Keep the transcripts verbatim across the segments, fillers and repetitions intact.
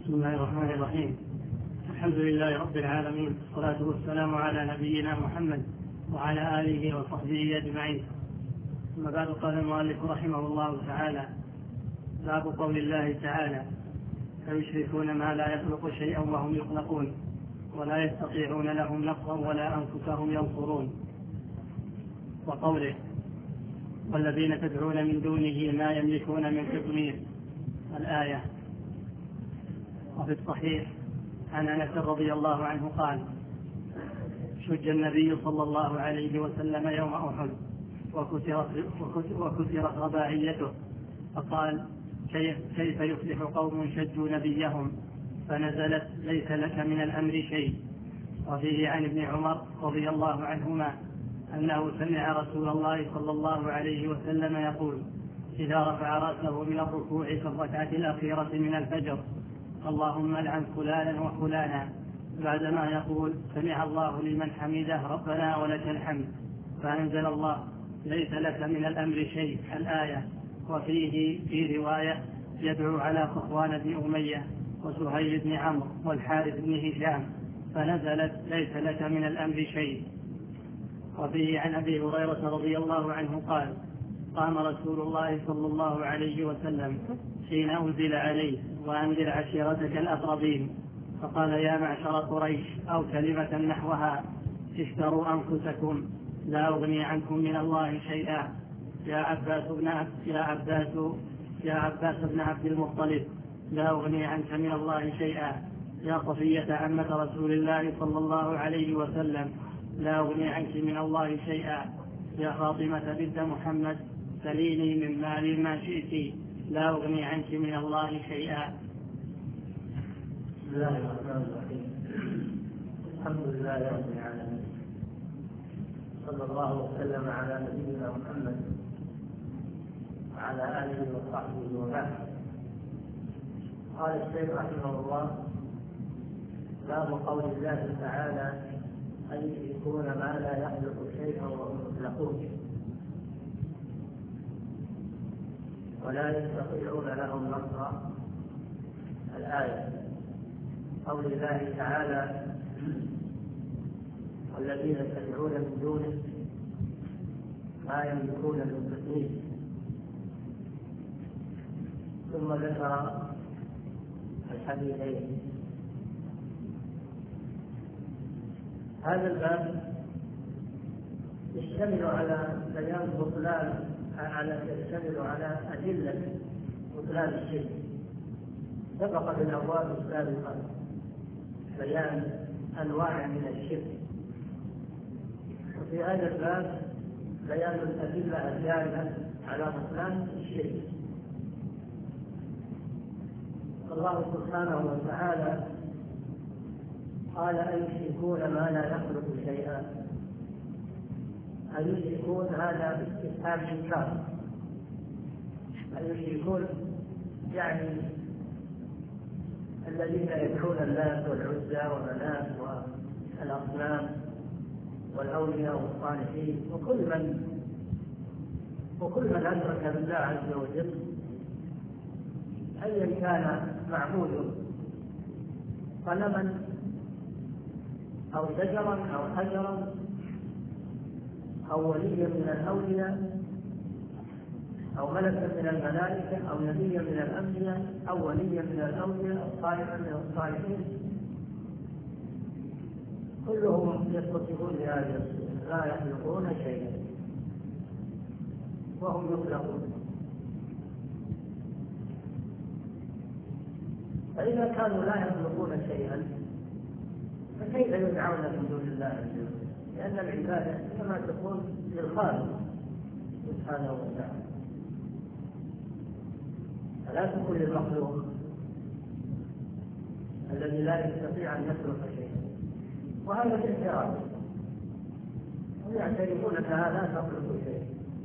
بسم الله الرحمن الرحيم. الحمد لله رب العالمين، والصلاة والسلام على نبينا محمد وعلى آله وصحبه أجمعين. ثم بعد، قال المؤلف رحمه الله تعالى: باب قول الله تعالى: فيشركون ما لا يخلق شيئا وهم يخلقون ولا يستطيعون لهم نصرا ولا أنفسهم ينصرون. وقوله: والذين تدعون من دونه ما يملكون من قطمير، الآية. وفي الصحيح عن أنس رضي الله عنه قال: شج النبي صلى الله عليه وسلم يوم أحد وكسرت رباعيته، فقال: كيف يفلح قوم شجوا نبيهم؟ فنزلت: ليس لك من الأمر شيء. وفيه عن ابن عمر رضي الله عنهما أنه سمع رسول الله صلى الله عليه وسلم يقول: إذا رفع رأسه من الركوع في الركعة الأخيرة من الفجر: اللهم لعن فلانا وفلانا، بعدما يقول: سمع الله لمن حمده ربنا ولك الحمد، فأنزل الله: ليس لك من الأمر شيء، الآية. وفيه في رواية: يدعو على صفوان بن أمية وسهيل بن عمرو والحارث بن هشام، فنزلت: ليس لك من الأمر شيء. وفيه عن أبي هريرة رضي الله عنه قال: قام رسول الله صلى الله عليه وسلم حين أنزل عليه: وأنذر عشيرتك الأقربين، فقال: يا معشر قريش، أو كلمة نحوها: اشتروا أنفسكم، لا أغني عنكم من الله شيئا. يا عباس بن عبد يا عباس يا عباس بن عبد المطلب، لا أغني عنك من الله شيئا. يا صفية عمة رسول الله صلى الله عليه وسلم، لا أغني عنك من الله شيئا. يا فاطمة بنت محمد، سليني من مالي ما شئت، لا أغني عنك من الله شيئا. بسم الله الرحمن الرحيم. الحمد لله رب العالمين، صلى الله وسلم على نبينا محمد وعلى آله وصحبه وبعد. قال الشيخ رحمه الله: باب قول الله تعالى: أن يشركون ما لا يخلق شيئا وهم يخلقون ولا يستطيعون لهم نصرا، الآية. قول الله تعالى: والذين تدعون من دونه ما يملكون من قطمير. ثم ذكر الحديثين. هذا الباب يشتمل على بيان بطلان على يشتمل على أدلة بطلان الشرك. سبق في الأبواب السابقة بيان أنواع من الشرك، وفي هذا الباب بيان الأدلة الدالة على بطلان الشرك. الله سبحانه وتعالى قال: أن يشركون ما لا يخلق شيئا. أن يشركون هذا استفهام إنكار. أن يشركون يعني الذين يدعون اللات والعزى ومنات والأصنام والأولياء والصالحين وكل من وكل من أشرك بالله عز وجل، أيا كان معبوده، صنما أو شجرا أو حجرا أو وليا من الأولياء أو ملكا من الملائكة أو نبيا من الأنبياء أو وليا من الأولياء أو صالحا من الصالحين، كلهم يتصفون بهذه الصفة: لا يخلقون شيئا وهم يخلقون. فإذا كانوا لا يخلقون شيئا فكيف يدعون من دون الله عز وجل؟ لأن العبادة كما تكون للخالق سبحانه وتعالى، فلا تكون للمخلوق الذي لا يستطيع أن يخلق شيئا. وهذا الاعتراف، هم يعترفون أنها لا تخلق شيئا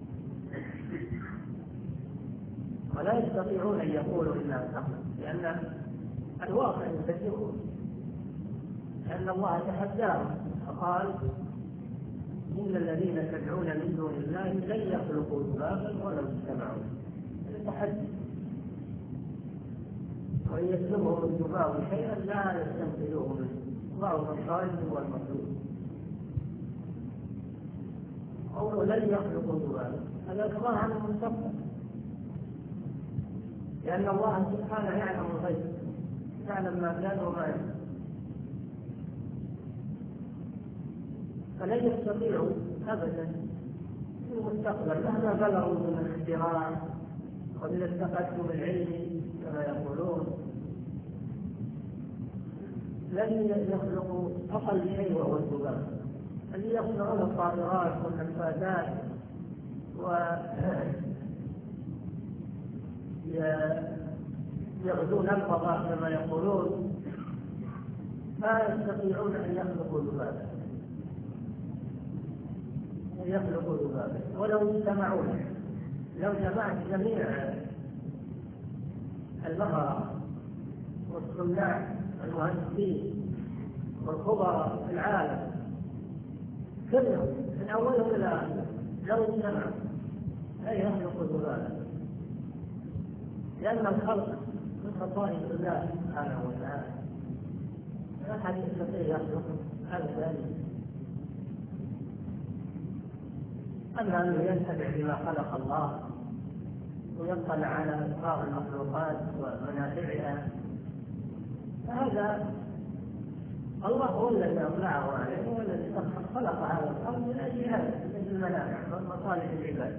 ولا يستطيعون أن يقولوا إنها تخلق، لأن الواقع يصدقون، لأن الله تحداهم فقال: إن الذين تدعون من دون الله لن يخلقوا ذبابا ولو اجتمعوا. التحدي وإن يسلبهم الذباب شيئا لا يستنقذوه منه، الله الصالح والمطلوب. قوله لن يخلقوا ذبابا هذا إخبار عن المستقبل، لأن الله سبحانه يعلم الغيب، يعلم ما كان وما يكون، فلن يستطيعوا أبدا في المستقبل مهما بلغوا من الاختراع ومن التقدم العلمي كما يقولون، لن يخلقوا أقل شيء وهو الذباب الذي يصنعون الطائرات والنفاذات ويغزون الفضاء كما يقولون، ما يستطيعون أن يخلقوا ذبابا أن يخلقوا ذبابا ولو اجتمعوا. لو جمعت جميع المهرة والصناع المهندسين والخبراء في العالم كلهم من أولهم إلى آخرهم لو اجتمعوا لا يخلقوا ذبابا، لأن الخلق من خصائص الله سبحانه وتعالى، لا أحد يستطيع يخلق أبدا. أما أنه ينتبع بما خلق الله ويطلع على أسرار المخلوقات ومنافعها فهذا الله هو الذي أطلعه عليه، هو الذي خلق هذا الأرض من أجل هذا، من أجل المنافع ومصالح العباد،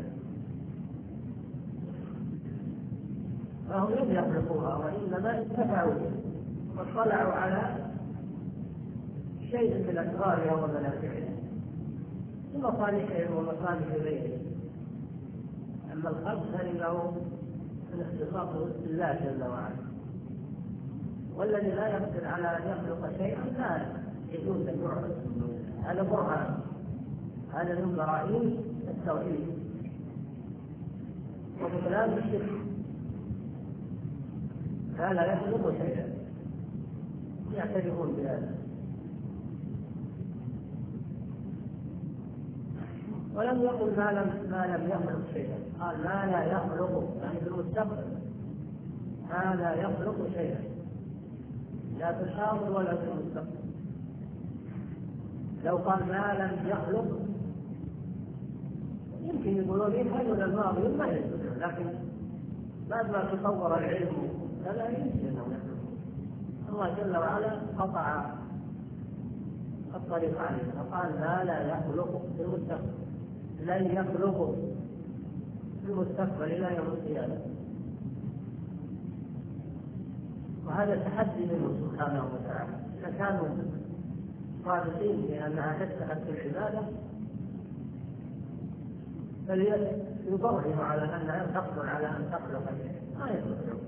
فهم لم يخلقوها وإنما اتبعوا واطلعوا على شيء من أسرارها ومنافعها ومصالحهم ومصالح غيرهم. أما الخلق فإنه من اختصاص الله جل وعلا، والذي لا يقدر على أن يخلق شيئا لا يجوز أن يعبد. هذا برهان، هذا من براهين التوحيد وبطلان الشرك. لا يخلق شيئا، يعترفون بهذا. ولم يقل ما لم ما لم يخلق شيئا، قال ما لا يخلق، يعني في المستقبل ما لا يخلق شيئا، لا في الحاضر ولا في المستقبل. لو قال ما لم يخلق يمكن يقولون يفعلون الماضي ما يستطيعون، لكن بعد ما تطور العلم فلا يمكن أن يخلق. الله جل وعلا قطع الطريق عليه فقال ما لا يخلق في المستقبل، لن يخلقوا في المستقبل إلى يوم القيامة. وهذا تحدي منه سبحانه وتعالى. إذا كانوا صادقين بأنها تستحق العبادة فليضرهم على أنها تقدر على أن تخلق شيئا، ما يستطيعون،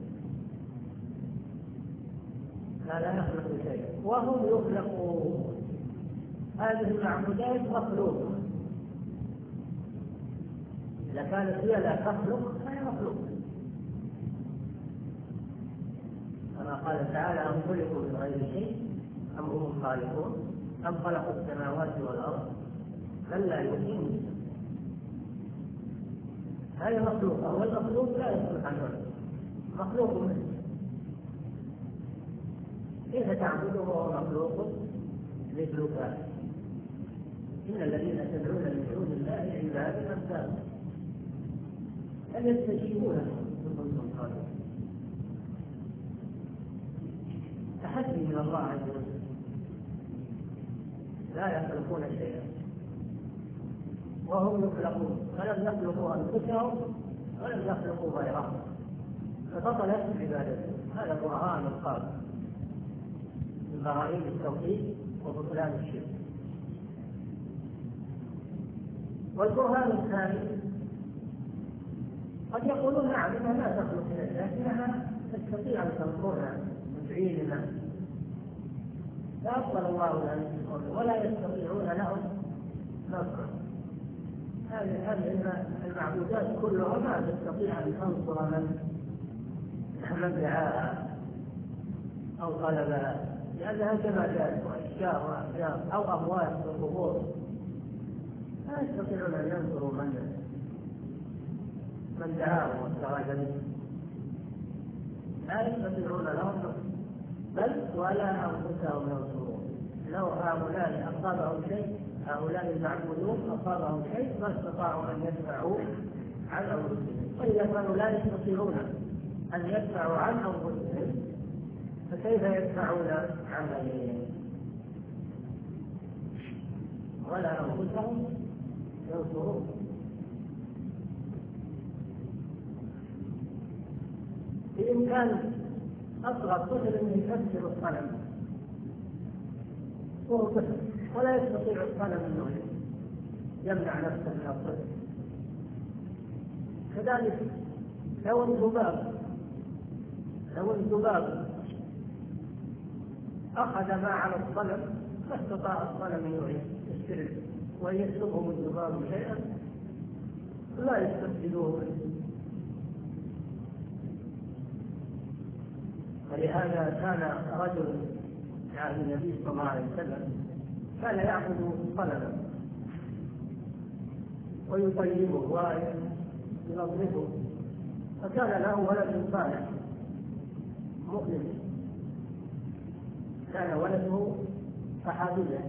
لا لا يخلق شيئا وهم يخلقون. هذه المعبودات مخلوقة، إذا كانت هي لا تخلق فهي مخلوقة، كما قال تعالى أم خلقوا من غير شيء أم هم الخالقون أم خلقوا السماوات والأرض بل لا يؤمنون. هذه مخلوقة، والمخلوق لا يصلح عن ذلك، مخلوق منه. كيف تعبده وهو مخلوق مثلك؟ إن الذين تدعون من دون الله عباد أمثالكم أن يستجيبون لهم إن كنتم صادقين. تحدي من الله عز وجل، لا يخلقون شيئا وهم يخلقون، فلم يخلقوا أنفسهم ولم يخلقوا غيرهم، فبطلت عبادتهم. هذا برهان الخالق من براهين التوحيد وبطلان الشرك. والبرهان الثاني قد يقولون نعم انها لا تخلق شيئا لكنها تستطيع ان تنصرنا وتعيننا، لا أفضل الله لهم ولا يستطيعون لهم نصرا. هذه المعبودات كلها ما تستطيع ان تنصر من من دعاها او طلبها، لانها جمادات واشياء واحجار او اموات وقبور، لا يستطيعون ان ينصروا من من دعاهم واستغاث به. لا يستطيعون لهم بل ولا أنفسهم ينصرون. لو هؤلاء أصابهم شيء، هؤلاء المعبودون أصابهم شيء ما استطاعوا أن يدفعوا عن أنفسهم، وإذا كانوا لا يستطيعون أن يدفعوا عن أنفسهم فكيف يدفعون عن غيرهم؟ ولا أنفسهم ينصرون. بإمكان أصغر طفل أن يكسر الصنم وهو طفل ولا يستطيع الصنم أنه يمنع نفسه من الطفل. كذلك لو الذباب لو الذباب أخذ ما على الصنم ما استطاع الصنم أن يسترد ويسلبهم الذباب شيئا لا يستفيدوه منه. ولهذا كان رجل يعني النبي صلى الله عليه وسلم كان يأخذ صنما ويطيبه وينظفه، فكان له ولد صالح مؤمن، كان ولده صحابيا،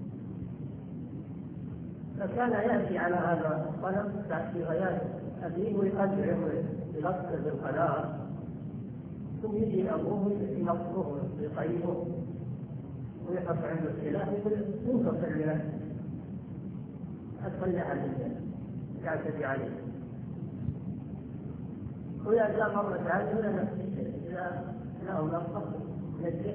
فكان يأتي على هذا الصنم في غياب أبيه ويقدعه بلطف بالقناة، ثم يجي أبوه ينظفه ويطيبه ويحط عنده السلاح ويقول انتصر لنفسك أتصلح عليه تعتدي عليه. وإذا جاء مرة ثانية ولا نفس الشيء، إذا له نفسه نجح.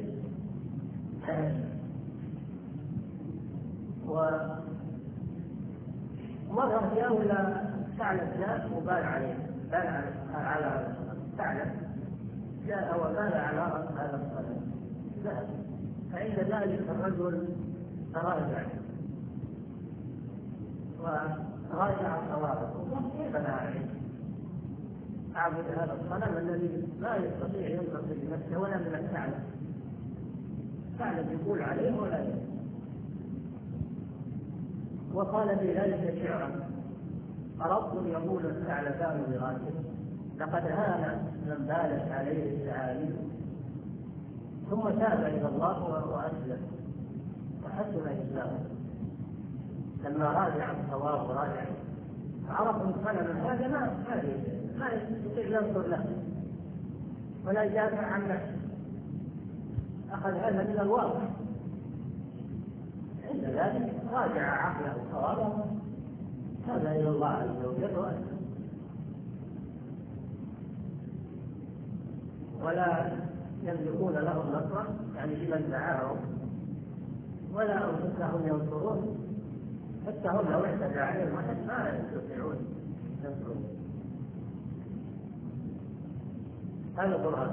ومرة جاء ولا ثعلب جاء وبال عليه، بال على هذا الثعلب جاء وبال على هذا الصنم ذهب. فعند ذلك الرجل تراجع وراجع صوابه وقال كيف انا اعبد هذا الصنم الذي لا يستطيع ينتصر بنفسه ولا من الثعلب، الثعلب يقول عليه ولا يقول. وقال في ذلك شعرا: رب يقول الثعلبان لراجل لقد هان من بالت عليه الثعالب. ثم تاب إلى الله وأسلم وحسن إسلامه لما راجع الصواب وراجع فعرف الصنم هذا ما ما يستطيع ينصر له ولا يدافع عن نفسه، أخذ هذا من الواقع. عند ذلك راجع عقله وصوابه، تاب إلى الله عز وجل وأسلم. ولا يملكون لهم نصرا يعني لمن دعاهم ولا أنفسهم ينصرون، حتى هم لو اعتدى عليهم واحد ما يستطيعون ينصرون. هذا القرآن.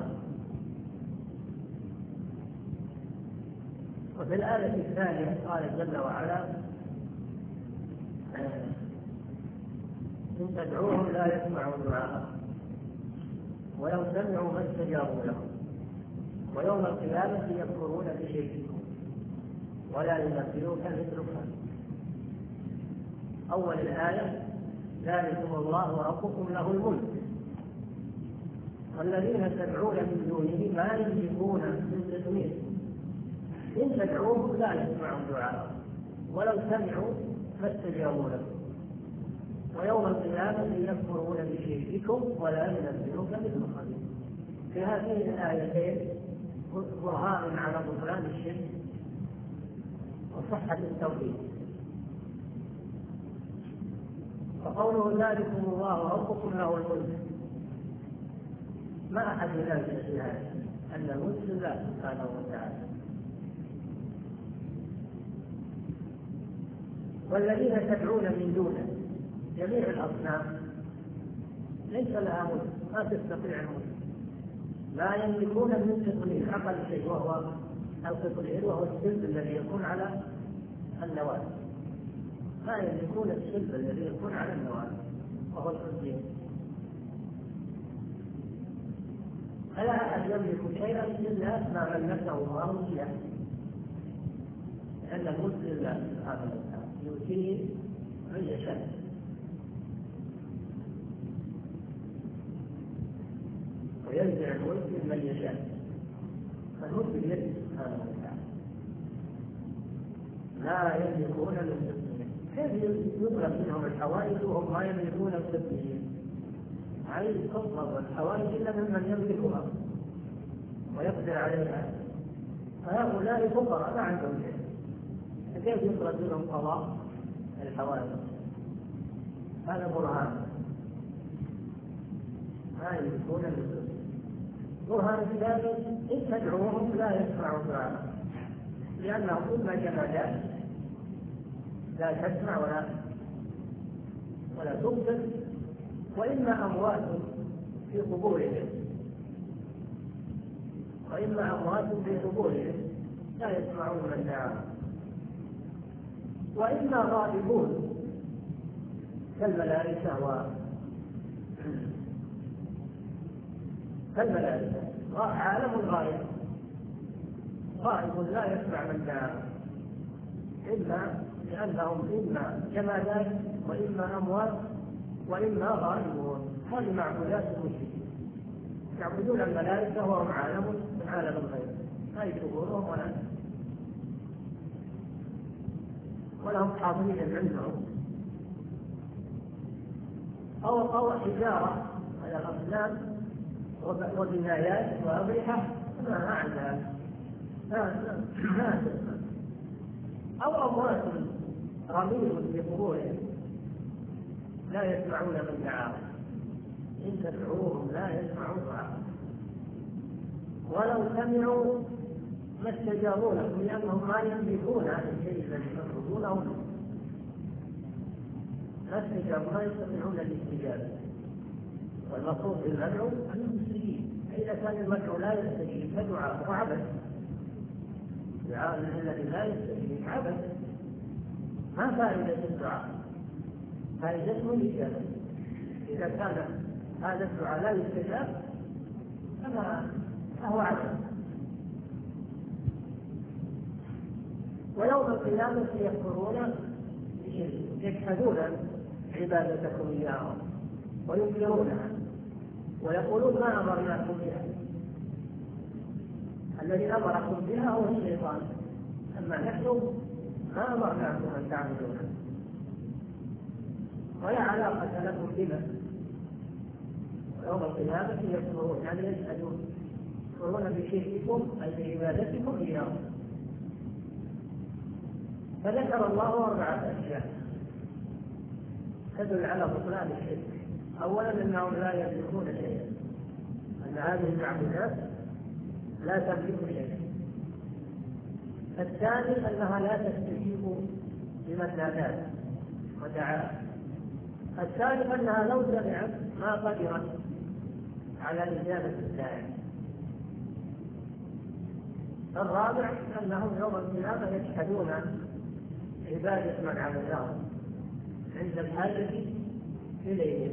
وفي الآية الثانية قال جل وعلا: إن تدعوهم لا يسمعوا دعاءهم ولو سمعوا ما استجابوا لهم ويوم القيامة يكفرون بشرككم ولا يمثلوك مثل خلق. أول الآية: ذلكم الله ربكم له الملك والذين تدعون من دونه ما يملكون من تدمير إن تدعوهم لا يسمعوا دعاءهم ولو سمعوا ما استجابوا لكم ويوم القيامة يكفرون بشرككم ولا ينبئوك مثل خبير. في هذه الآيتين برهان على بطلان الشرك وصحة التوحيد. وقوله ذلكم الله ربكم له الملك، ما أحد ينازع في هذا أن الملك لله سبحانه وتعالى. والذين تدعون من دونه جميع الأصنام ليس لها ملك، ما تستطيع الملك، لا يملكون من قطمير أقل شيء وهو القطمير وهو السلب الذي يكون على النواة، ما يملكون السلب الذي يكون على النواة وهو القطمير. فلا أحد يملك شيئا إلا ما ملكه الله إياه، لأن الملك لله سبحانه وتعالى يؤتيه من يشاء. وينزع الملك من يشاء، فالملك بيده سبحانه وتعالى، لا يملكون للمسلمين. كيف يطلب منهم الحوائج وهم ما يملكون المسلمين؟ عايز تطلب الحوائج إلا ممن يملكها ويقدر عليها، فهؤلاء فقراء ما عندهم شيء، فكيف يطلب منهم قضاء الحوائج؟ هذا برهان ما يملكون المسلمين. برهان الثاني إن تدعوهم لا يسمعوا دعاء، لأنهم إما جمادات لا تسمع ولا ولا تبصر، وإما أموات في قبورهم وإما أموات في قبورهم لا يسمعون من دعاهم، وإما غائبون كالملائكة و كالملائكة عالم غائب، غائب لا يسمع من دعاهم، إما لأنهم إما جمادات وإما أموات وإما غائبون. هذه معبودات المشركين، يعبدون الملائكة وهم عالم من عالم الغيب، لا يشوفونهم ولا ولهم حاضرين عندهم، أو أو حجارة على الأصنام وبنايات وأضرحة ما عندها ما تسمع، أو أموات رميم في قبورهم لا يسمعون من دعاهم، إن تدعوهم لا يسمعون دعاهم، ولو سمعوا ما استجابوا لكم، لأنهم ما يملكون هذا الشيء الذي تطلبونه، ما استجابوا، ما يستطيعون الاستجابة. والمقصود بالمدعو المسلمين، إذا كان المدعو لا يستجيب فدعاءه عبث، دعاء الذي لا يستجيب عبث، ما فائدة الدعاء؟ فائدته الإجابة. إذا كان هذا الدعاء لا يستجاب فهو عبث. ويوم القيامة يكفرون يجحدون عبادتكم إياهم وينكرونها ويقولون ما أمرناكم بها، الذي أمركم بها هو الشيطان، أما نحن ما أمرناكم أن تعبدونا، ولا علاقة لكم بنا. يوم القيامة يكفرون يعني يجحدون، يكفرون بشرككم أي بعبادتكم إياهم. فذكر الله أربعة أشياء تدل على بطلان الشرك. أولا أنهم لا يملكون شيئا، أن هذه المعبودات لا تملك شيئا. الثاني أنها لا تستجيب لمن ناداه ودعاه. الثالث أنها لو سمعت ما قدرت على إجابة الداعي. الرابع أنهم يوم القيامة يجحدون عبادة من عبدهم عند الحاجة إليهم،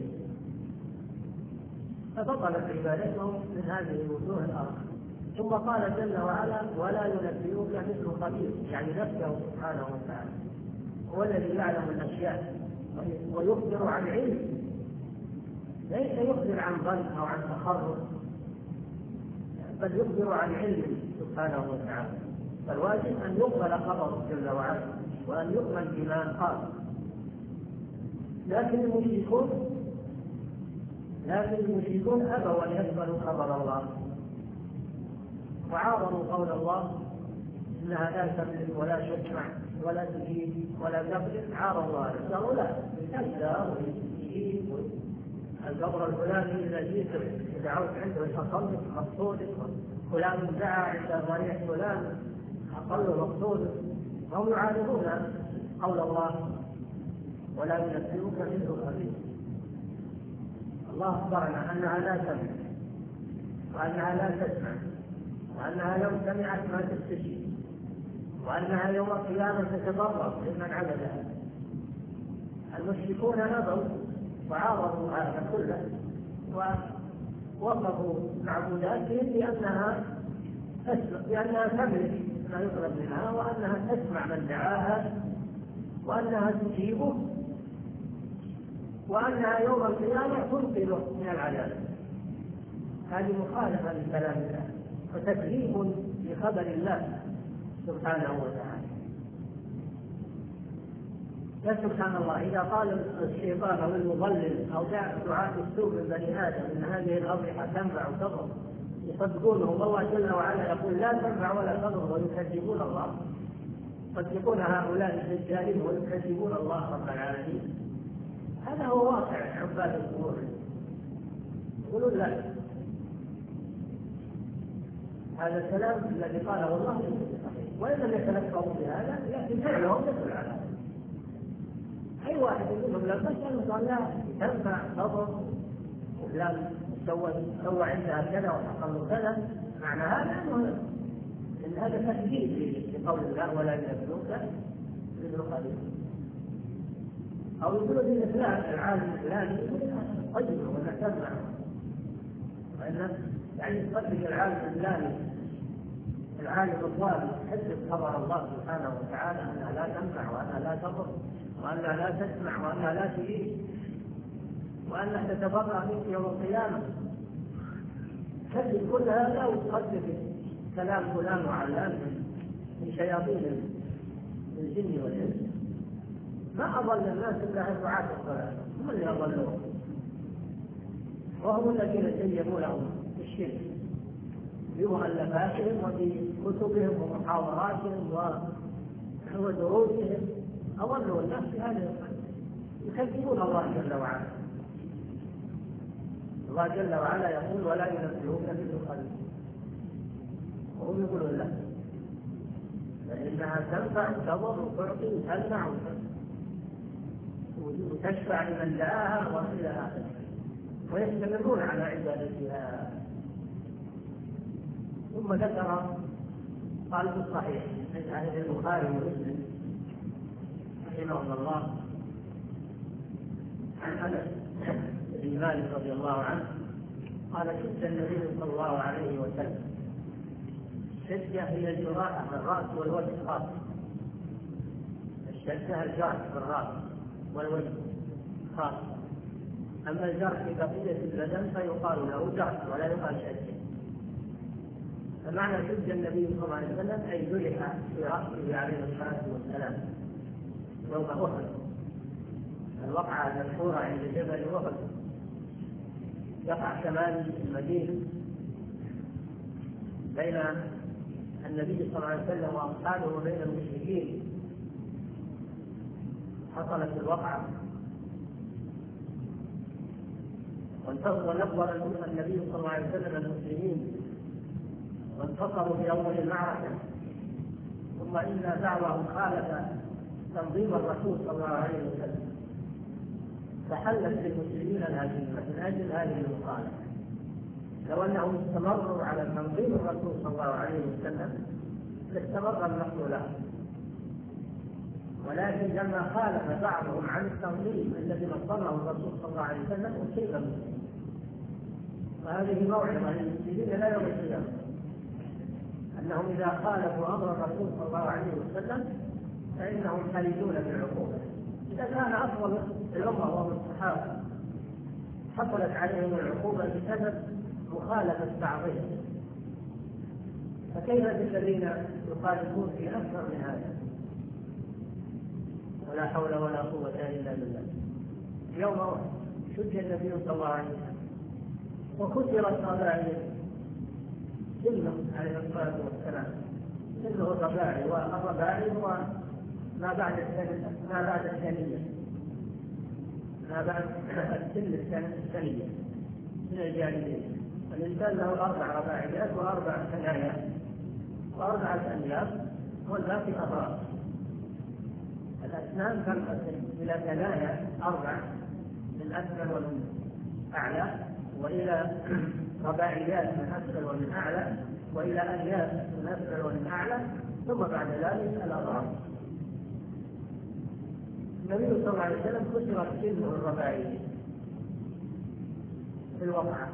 فبطلت عبادتهم من هذه الوجوه الأربعة. ثم قال جل وعلا ولا ينبئوك مثل خبير، يعني نفسه سبحانه وتعالى هو الذي يعلم الأشياء ويخبر عن علم، ليس يخبر عن ظن أو عن تخرج، بل يخبر عن علم سبحانه وتعالى. فالواجب أن يقبل خبره جل وعلا وأن يؤمن بما قال. لكن المشركون لكن المشركون أبوا أن يقبلوا خبر الله، وعارضوا قول الله إنها لا تملك ولا تسمع ولا تجيب ولا تقدر. عارضوا هذا، قالوا لا تقدر وتجيب، القبر الفلاني إذا جيت دعوت عنده يحصل مقصودك، فلان دعا عند ضريح فلان أقل مقصودك. هم يعارضون قول الله ولا ينبئوك مثل خبير. الله أخبرنا أنها لا تملك وأنها لا تسمع وأنها لو سمعت ما تستجيب وأنها يوم القيامة تتضرر لمن عبدها. المشركون أبوا وعارضوا هذا كله ووقفوا معبوداتهم بأنها بأنها تملك ما يطلب منها، وأنها تسمع من دعاها، وأنها تجيبه، وأنها يوم القيامة تنقذه من العذاب. هذه مخالفة لكلام الله وتكذيب لخبر الله سبحانه وتعالى. فسبحان الله إذا قال الشيطان أو المضلل أو دعاة السوء من بني آدم إن هذه الأضرحة تنفع وتضر يصدقونه، والله جل وعلا يقول لا تنفع ولا تضر ويكذبون الله، يصدقون هؤلاء الدجالين ويكذبون الله رب العالمين. هذا هو واقع عباد القبور، يقولون لا، هذا الكلام الذي قاله الله صحيح، وإن لم يتلفظوا بهذا لكن فعلهم يدل على هذا. أي واحد يقول لهم لا تسأل قال لا تنفع تضر وفلان سوى سوى عندها كذا وحصل كذا، معنى هذا أنه إن هذا تكذيب لقول الله ولا ينبئوك مثل خبير. أو يقولوا إن فلان العالم الفلاني طيب ولا تنفع، وإن يعني تصدق العالم الفلاني العالم الظالم حسب خبر الله سبحانه وتعالى أنها لا تنفع وأنها لا تضر وأنها لا تسمع وأنها لا تجيب وأنها تتبرأ منك يوم القيامة. كذب كل هذا وتصدق كلام فلان وعلان من شياطين الجن والإنس. ما أضل الناس إلا دعاة الضلال، هم اللي أضلوهم، وهم الذين زينوا لهم الشرك في مؤلفاتهم وفي كتبهم ومحاضراتهم ودروسهم. أضلوا الناس بهذه الطريقة، يكذبون الله جل وعلا. الله جل وعلا يقول ولا ينبئوك مثل خبير، وهم يقولون لا، فإنها تنفع تضر وتعطي وتمنع وتشفع لمن دعاها وإلى آخره، ويستمرون على عبادتها. ثم ذكر قال في الصحيح من حديث البخاري ومسلم رحمه الله عن انس بن مالك رضي الله عنه قال شد النبي صلى الله عليه وسلم. الشدة هي الجراحة في الرأس والوجه خاصة، الشدة الجرح في الرأس والوجه خاصة، أما الجرح في بقية البدن فيقال له جرح ولا يقال شدة. فمعنى شد النبي صلى الله عليه وسلم أي جرح في رأسه عليه الصلاة والسلام يوم أحد، الوقعة المشهورة عند جبل أحد يقع شمال المدينة بين النبي صلى الله عليه وسلم وأصحابه وبين المشركين. حصلت الوقعة ونقبل النبي صلى الله عليه وسلم المسلمين وانتصروا في أول المعركة، ثم إن دعوهم خالف تنظيم الرسول صلى الله عليه وسلم، فحلت للمسلمين الهزيمة من أجل هذه المخالفة. لو أنهم استمروا على تنظيم الرسول صلى الله عليه وسلم لاستمر النصر له، ولكن لما خالف بعضهم عن التنظيم الذي نظمه الرسول صلى الله عليه وسلم أصيب المسلمين. وهذه موعظة للمسلمين لا يوم القيامة، أنهم إذا خالفوا أمر الرسول صلى الله عليه وسلم فإنهم خالدون بالعقوبة. إذا كان أفضل الأمة وهم الصحابة حصلت عليهم العقوبة بسبب مخالفة بعضهم، فكيف بالذين يخالفون في أكثر من هذا؟ ولا حول ولا قوة إلا بالله. يوم شج النبي صلى الله عليه وسلم وكسرت قبائل سنه عليه الصلاة والسلام، سنه الرباعي، والرباعي هو ما بعد ما بعد الثانية، ما بعد السن الثانية من الجاهلية. الإنسان له أربع رباعيات وأربع ثنايا وأربعة أنياب والباقي أطراف. الأسنان تنقسم إلى ثنايا أربع من أسفل ومن أعلى، وإلى رباعيات من أسفل ومن أعلى، وإلى أنياب من أسفل ومن أعلى، ثم بعد ذلك الأطراف. النبي صلى الله عليه وسلم كسرت سنه الرباعي في الوقعة.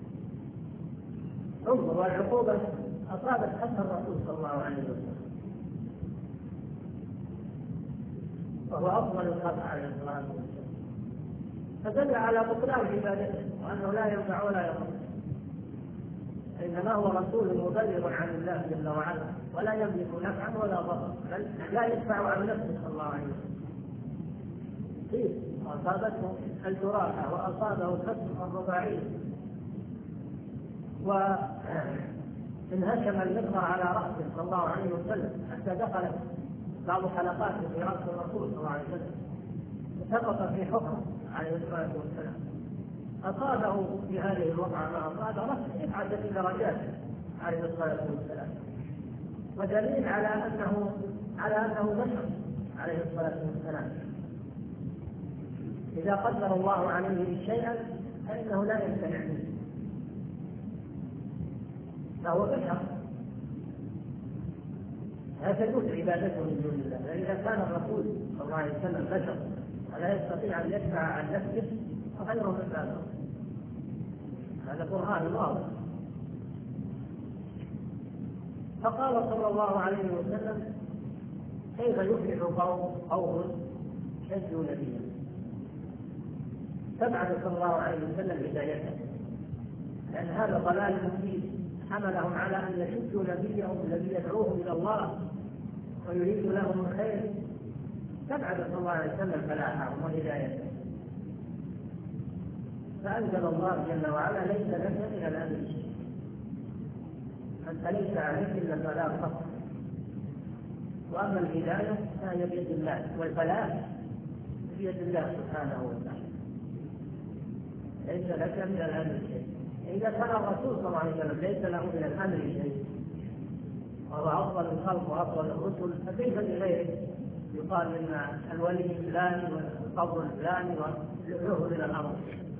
انظر والعقوبة أصابت حتى الرسول صلى الله عليه وسلم، وهو أفضل الخلق عليه الصلاة والسلام، فدل على بطلان عبادته وأنه لا ينفع ولا يضر. إنما هو رسول مبلغ عن الله جل وعلا، ولا يملك نفعا ولا ضرا، بل لا يدفع عن نفسه صلى الله عليه وسلم. فيه وأصابته الجراحة وأصابه الفتح الرباعي وانهشم المغفر على رأسه صلى الله عليه وسلم حتى دخلت بعض حلقاته في رأس الرسول صلى الله عليه وسلم وسقط في حفرة عليه الصلاة والسلام. أصابه في هذه الوقعة ما أصابه رفع سبعة درجات عليه الصلاة والسلام، ودليل على أنه على أنه بشر عليه الصلاة والسلام. إذا قدر الله عليه شيئا فإنه لا يمتنع منه، فهو بشر لا تجوز عبادته من دون الله. فإذا كان الرسول صلى الله عليه وسلم بشر ولا يستطيع أن يدفع عن نفسه فغيره من باب، هذا برهان واضح. فقال صلى الله عليه وسلم: كيف يفلح قوم قوم شدوا نبيا؟ تبعث صلى الله عليه وسلم هدايته، لأن هذا ضلال مبين حملهم على أن يشدوا نبيهم الذي يدعوهم إلى الله ويريد لهم الخير. تبعث صلى الله عليه وسلم فلاحهم وهدايته، فأنزل الله جل وعلا: ليس لك من الأمر شيء، أنت ليس عليك إلا البلاغ فقط، وأما الهداية فهي بيد الله، والفلاح بيد الله سبحانه وتعالى. ليس لك من الأمر شيء. إذا كان الرسول صلى الله عليه وسلم ليس له من الأمر شيء وهو أفضل الخلق وأفضل الرسل، فكيف لغيره يقال إن الولي الفلاني والقبر الفلاني وله من الأمر؟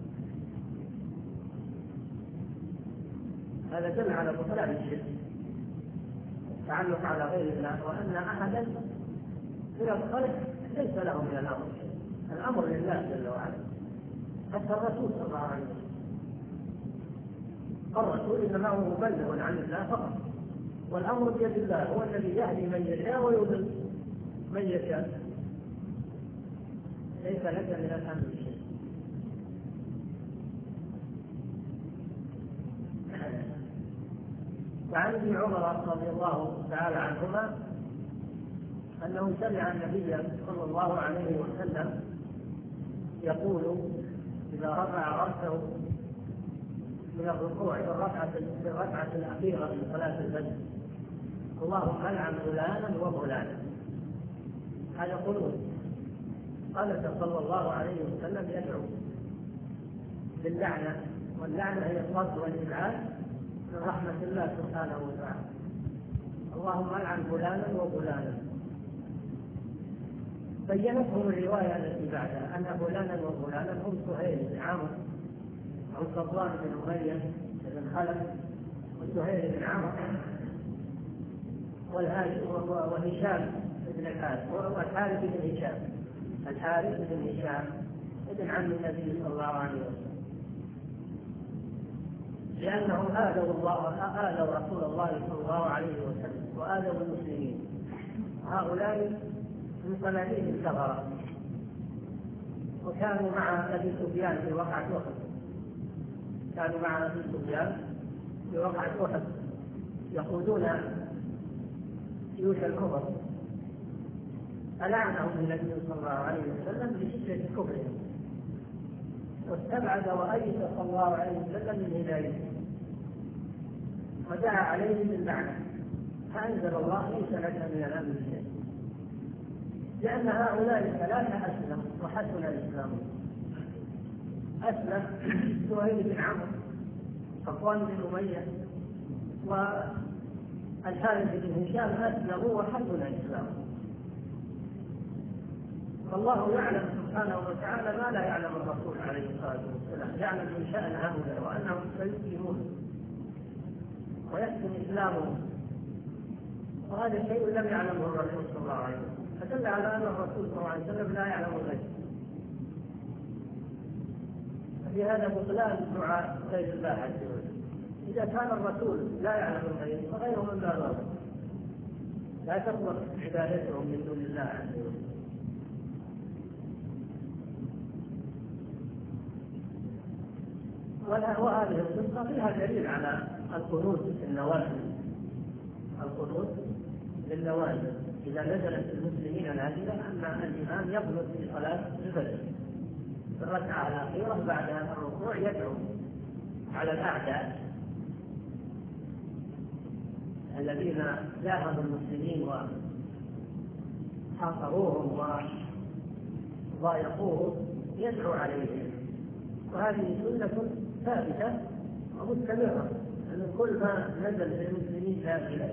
هذا دل على بطلان الشرك، التعلق على غير الله، وأن أحدا من الخلق ليس له من الأمر شيء. الأمر لله جل وعلا، حتى الرسول صلى الله عليه وسلم. الرسول إنما هو مبلغ عن الله فقط، والأمر بيد الله، هو الذي يهدي من يشاء ويضل من يشاء. ليس لك من الأمر شيء. وعن ابن عمر رضي الله تعالى عنهما أنه سمع النبي صلى الله عليه وسلم يقول إذا رفع رأسه من الركوع في الركعة في الركعة الأخيرة من صلاة الفجر: اللهم ألعن فلانا وفلانا. هذا قنوت. قال صلى الله عليه وسلم: يدعو باللعنة، واللعنة هي الصرف والإبعاد من رحمة الله سبحانه وتعالى. اللهم ألعن فلانا وفلانا. بينتهم الرواية التي بعدها أن فلانا وفلانا هم سهيل بن عمرو أو صفوان بن أمية بن خلف وسهيل بن عمرو وهشام بن الحارث والحارث بن هشام الحارث بن هشام ابن عم النبي صلى الله عليه وسلم، لأنهم آذوا الله آذوا رسول الله صلى الله عليه وسلم وآذوا المسلمين. هؤلاء من صناديد الكفرة، وكانوا مع أبي سفيان في وقعة أحد كانوا مع أبي سفيان في وقعة أحد يقودون جيوش الكفر، فلعنهم النبي صلى الله عليه وسلم لشدة كفرهم، واستبعد وأيد صلى الله عليه وسلم من هدايته، ودعا عليهم باللعنة، فأنزل الله: ليس لك من الأمر شيء. لأن هؤلاء الثلاثة أسلم وحسن الإسلام. أسلم سهيل بن عمرو، صفوان بن أمية، والحارث بن هشام أسلموا وحسن الإسلام. فالله يعلم سبحانه وتعالى ما لا يعلم الرسول عليه الصلاة والسلام، يعلم من شأن هؤلاء وأنهم سيسلمون ويحسن إسلامهم، وهذا شيء لم يعلمه الرسول صلى الله عليه وسلم، فدل على أن الرسول صلى الله عليه وسلم لا يعلم الغيب. في هذا بطلان دعاء غير الله عز وجل. إذا كان الرسول لا يعلم الغيب فغيره من باب أولى، لا تقبل عبادتهم من دون الله عز وجل. وهذه القصة فيها دليل على القنوت النوافل، القنوت للنوافل إذا نزلت المسلمين نازلة أن الإمام يقنط في صلاة الفجر في الركعة الأخيرة بعد الركوع يدعو على الأعداء الذين جاهدوا المسلمين وحاصروهم وضايقوهم، يدعو عليهم. وهذه سنة ثابتة ومستمرة، أن كل ما نزل للمسلمين داخلا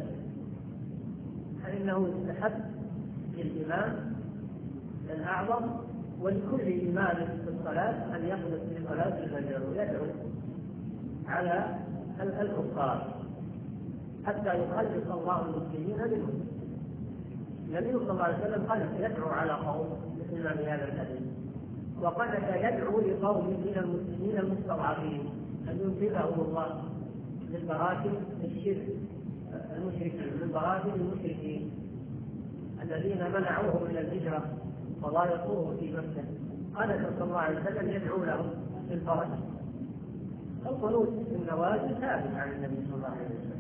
فإنه يستحب للإمام الأعظم ولكل إمام في الصلاة أن يقنط في صلاة الفجر ويدعو على الكفار حتى يخلص الله المسلمين منهم. النبي صلى الله عليه وسلم قال يدعو على قوم مثل ما في هذا الحديث، وقد يدعو لقوم من المسلمين المستضعفين أن ينقذهم الله من براكم الشرك المشركين، من براكم المشركين الذين منعوه من الهجرة وضايقوه في مكة. قال صلى الله عليه وسلم يدعو لهم بالفرج. القنوت في النوازل ثابت عن النبي صلى الله عليه وسلم.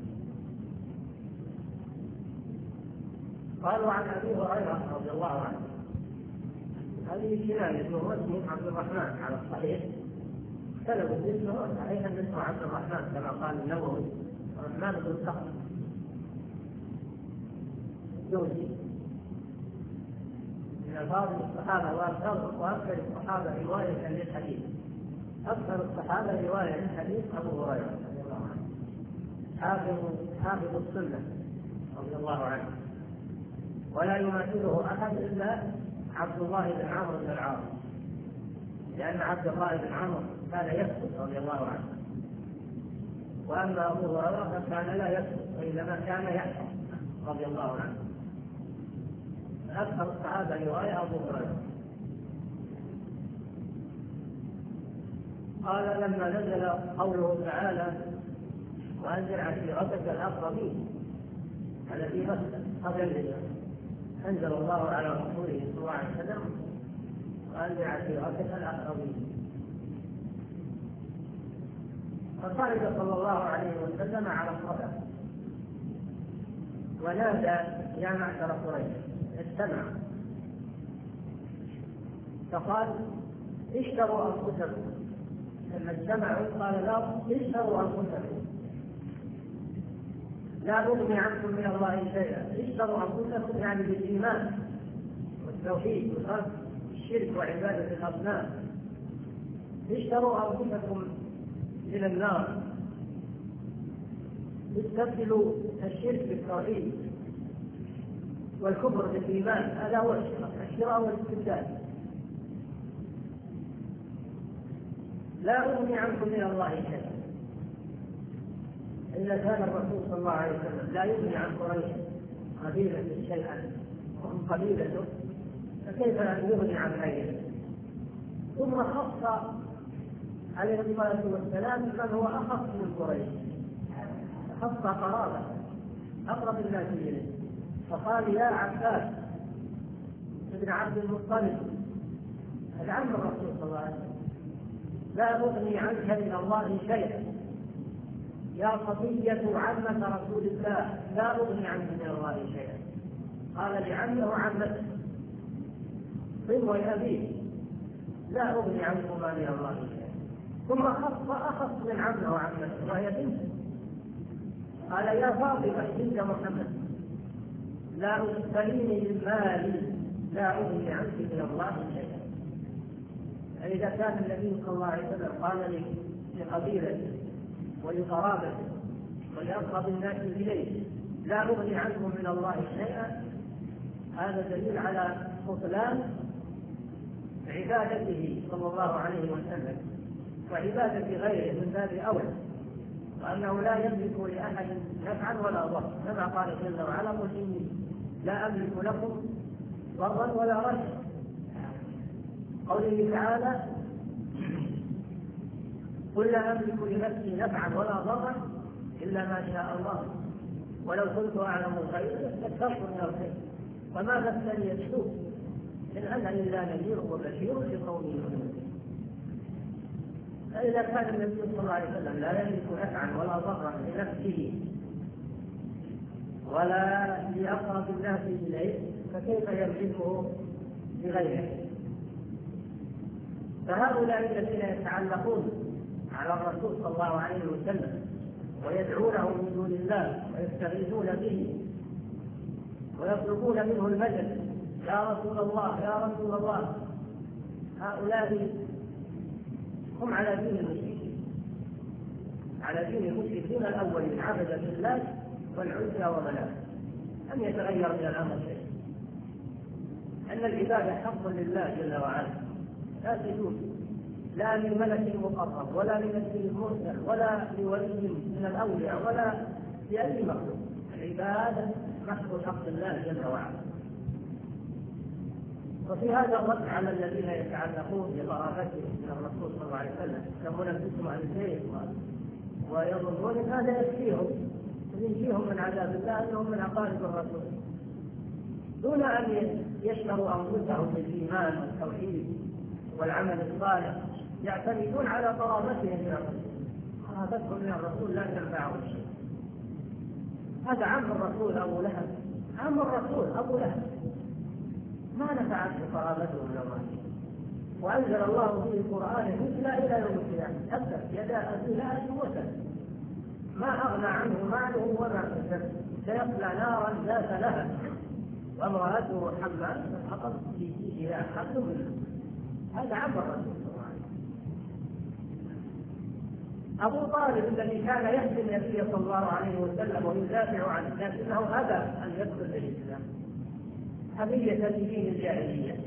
قالوا عن أبي هريرة رضي الله عنه، هذه كناية اسمه اسمه عبد الرحمن على الصحيح، اختلفوا اسمه صحيح ان اسمه عبد الرحمن كما قال النووي الرحمن بن صخر الدوسي من أفاضل الصحابة وأكثر الصحابة رواية للحديث. أكثر الصحابة رواية للحديث أبو هريرة رضي الله عنه، حافظ حافظ السنة رضي الله عنه، ولا يماثله أحد إلا عبد الله بن عمرو بن العاص، لأن عبد الله بن عمرو كان يسكت رضي الله عنه، وأما أبو هريرة كان لا يسكت وإنما كان يحفظ رضي الله عنه. أكثر الصحابة رواية أبو هريرة. قال لما نزل قوله تعالى وأنذر عشيرتك الأقربين الذي مثل قبل الهجرة، أنزل الله على رسوله صلى الله عليه وسلم وأنذر عشيرتك الأقربين. فخرج صلى الله عليه وسلم على الصلاة ونادى يا معشر قريش استمعوا، فقال اشتروا أنفسكم. لما اجتمعوا قال لا اشتروا أنفسكم لا أغني عنكم من الله شيئا. اشتروا أنفسكم يعني بالإيمان والتوحيد وترك الشرك وعبادة الأصنام. اشتروا أنفسكم من النار، استبدلوا الشرك بالتوحيد والكفر بالإيمان، هذا هو الشراء، الشراء والاستبدال. لا أغني عنكم من الله شيئا. إذا كان الرسول صلى الله عليه وسلم لا يغني عن قريش قبيلة شيئا وهم قبيلته، فكيف أن يغني عن غيره؟ ثم خص عليه الصلاة والسلام من هو أخص من قريش، خص قرابة أقرب الناس إليه، فقال يا عباس ابن عبد المطلب هذا عم الرسول صلى الله عليه وسلم لا أغني عنك من الله شيئا. يا صفية عمة رسول الله لا أغني عنك من الله شيئا. قال لعمه وعمته صم وأبيه لا أغني عنكما من الله شيئا. ثم خص أخص من عمه وعمته وهي بنت، قال يا فاطمة بنت محمد لا أستريني من مالي لا أغني عنك من الله شيئا. فإذا كان النبي صلى الله عليه وسلم قال لقبيلته ولقرابته ولأقرب الناس إليه لا أغني عنكم من الله شيئا، هذا دليل على بطلان عبادته صلى الله عليه وسلم وعبادة غيره من باب أولى، وأنه لا يملك لأحد نفعا ولا ضرا، كما قال جل وعلا قل إني لا أملك لكم ضرا ولا رشدا. قوله تعالى قل لا أملك لنفسي نفعا ولا ضرا إلا ما شاء الله ولو كنت أعلم الغيب لاستكثرت من الخير وما مسني السوء إن أنا إلا نذير وبشير لقوم يؤمنون. فإذا كان النبي صلى الله عليه وسلم لا يملك نفعا ولا ضرا لنفسه ولا لأقرب الناس إليه فكيف يملكه لغيره؟ فهؤلاء الذين يتعلقون على الرسول صلى الله عليه وسلم ويدعونه من دون الله ويستغيثون به ويطلبون منه المدد، يا رسول الله يا رسول الله، هؤلاء هم على دين المشركين، على دين المشركين الأولين، عبدة الله والعزى ومناه. لم يتغير من الأمر شيء، أن العبادة حق لله جل وعلا، لا تجوز لا لملك مقرب ولا لنبي مرسل ولا لولي من الأولياء ولا لأي مخلوق، العبادة محض حق الله جل وعلا. وفي هذا الرد على الذين يتعلقون بقرابته من الرسول صلى الله عليه وسلم يسمون انفسهم عن البيت ويظنون ان هذا يكفيهم وينجيهم من عذاب الله انهم من اقارب الرسول، دون ان يشمروا انفسهم بالايمان والتوحيد والعمل الصالح، يعتمدون على قرابتهم من الرسول. قرابتهم من الرسول لا تنفعهم شيء. هذا عم الرسول ابو لهب، عم الرسول ابو لهب ما نفعته قرابته من الله، وأنزل الله به القرآن مثل إلى يوم القيامة، تبت يدا أبي لهب وتب، ما أغنى عنه ماله وما كسب، سيصلى نارا ذات لهب وامرأته حمالة الحطب في جيدها حبل منه. هذا عم الرسول صلى الله عليه وسلم. أبو طالب الذي كان يهدي النبي صلى الله عليه وسلم ويدافع عنه لكنه أبى أن يدخل الإسلام حمية لدين الجاهلية،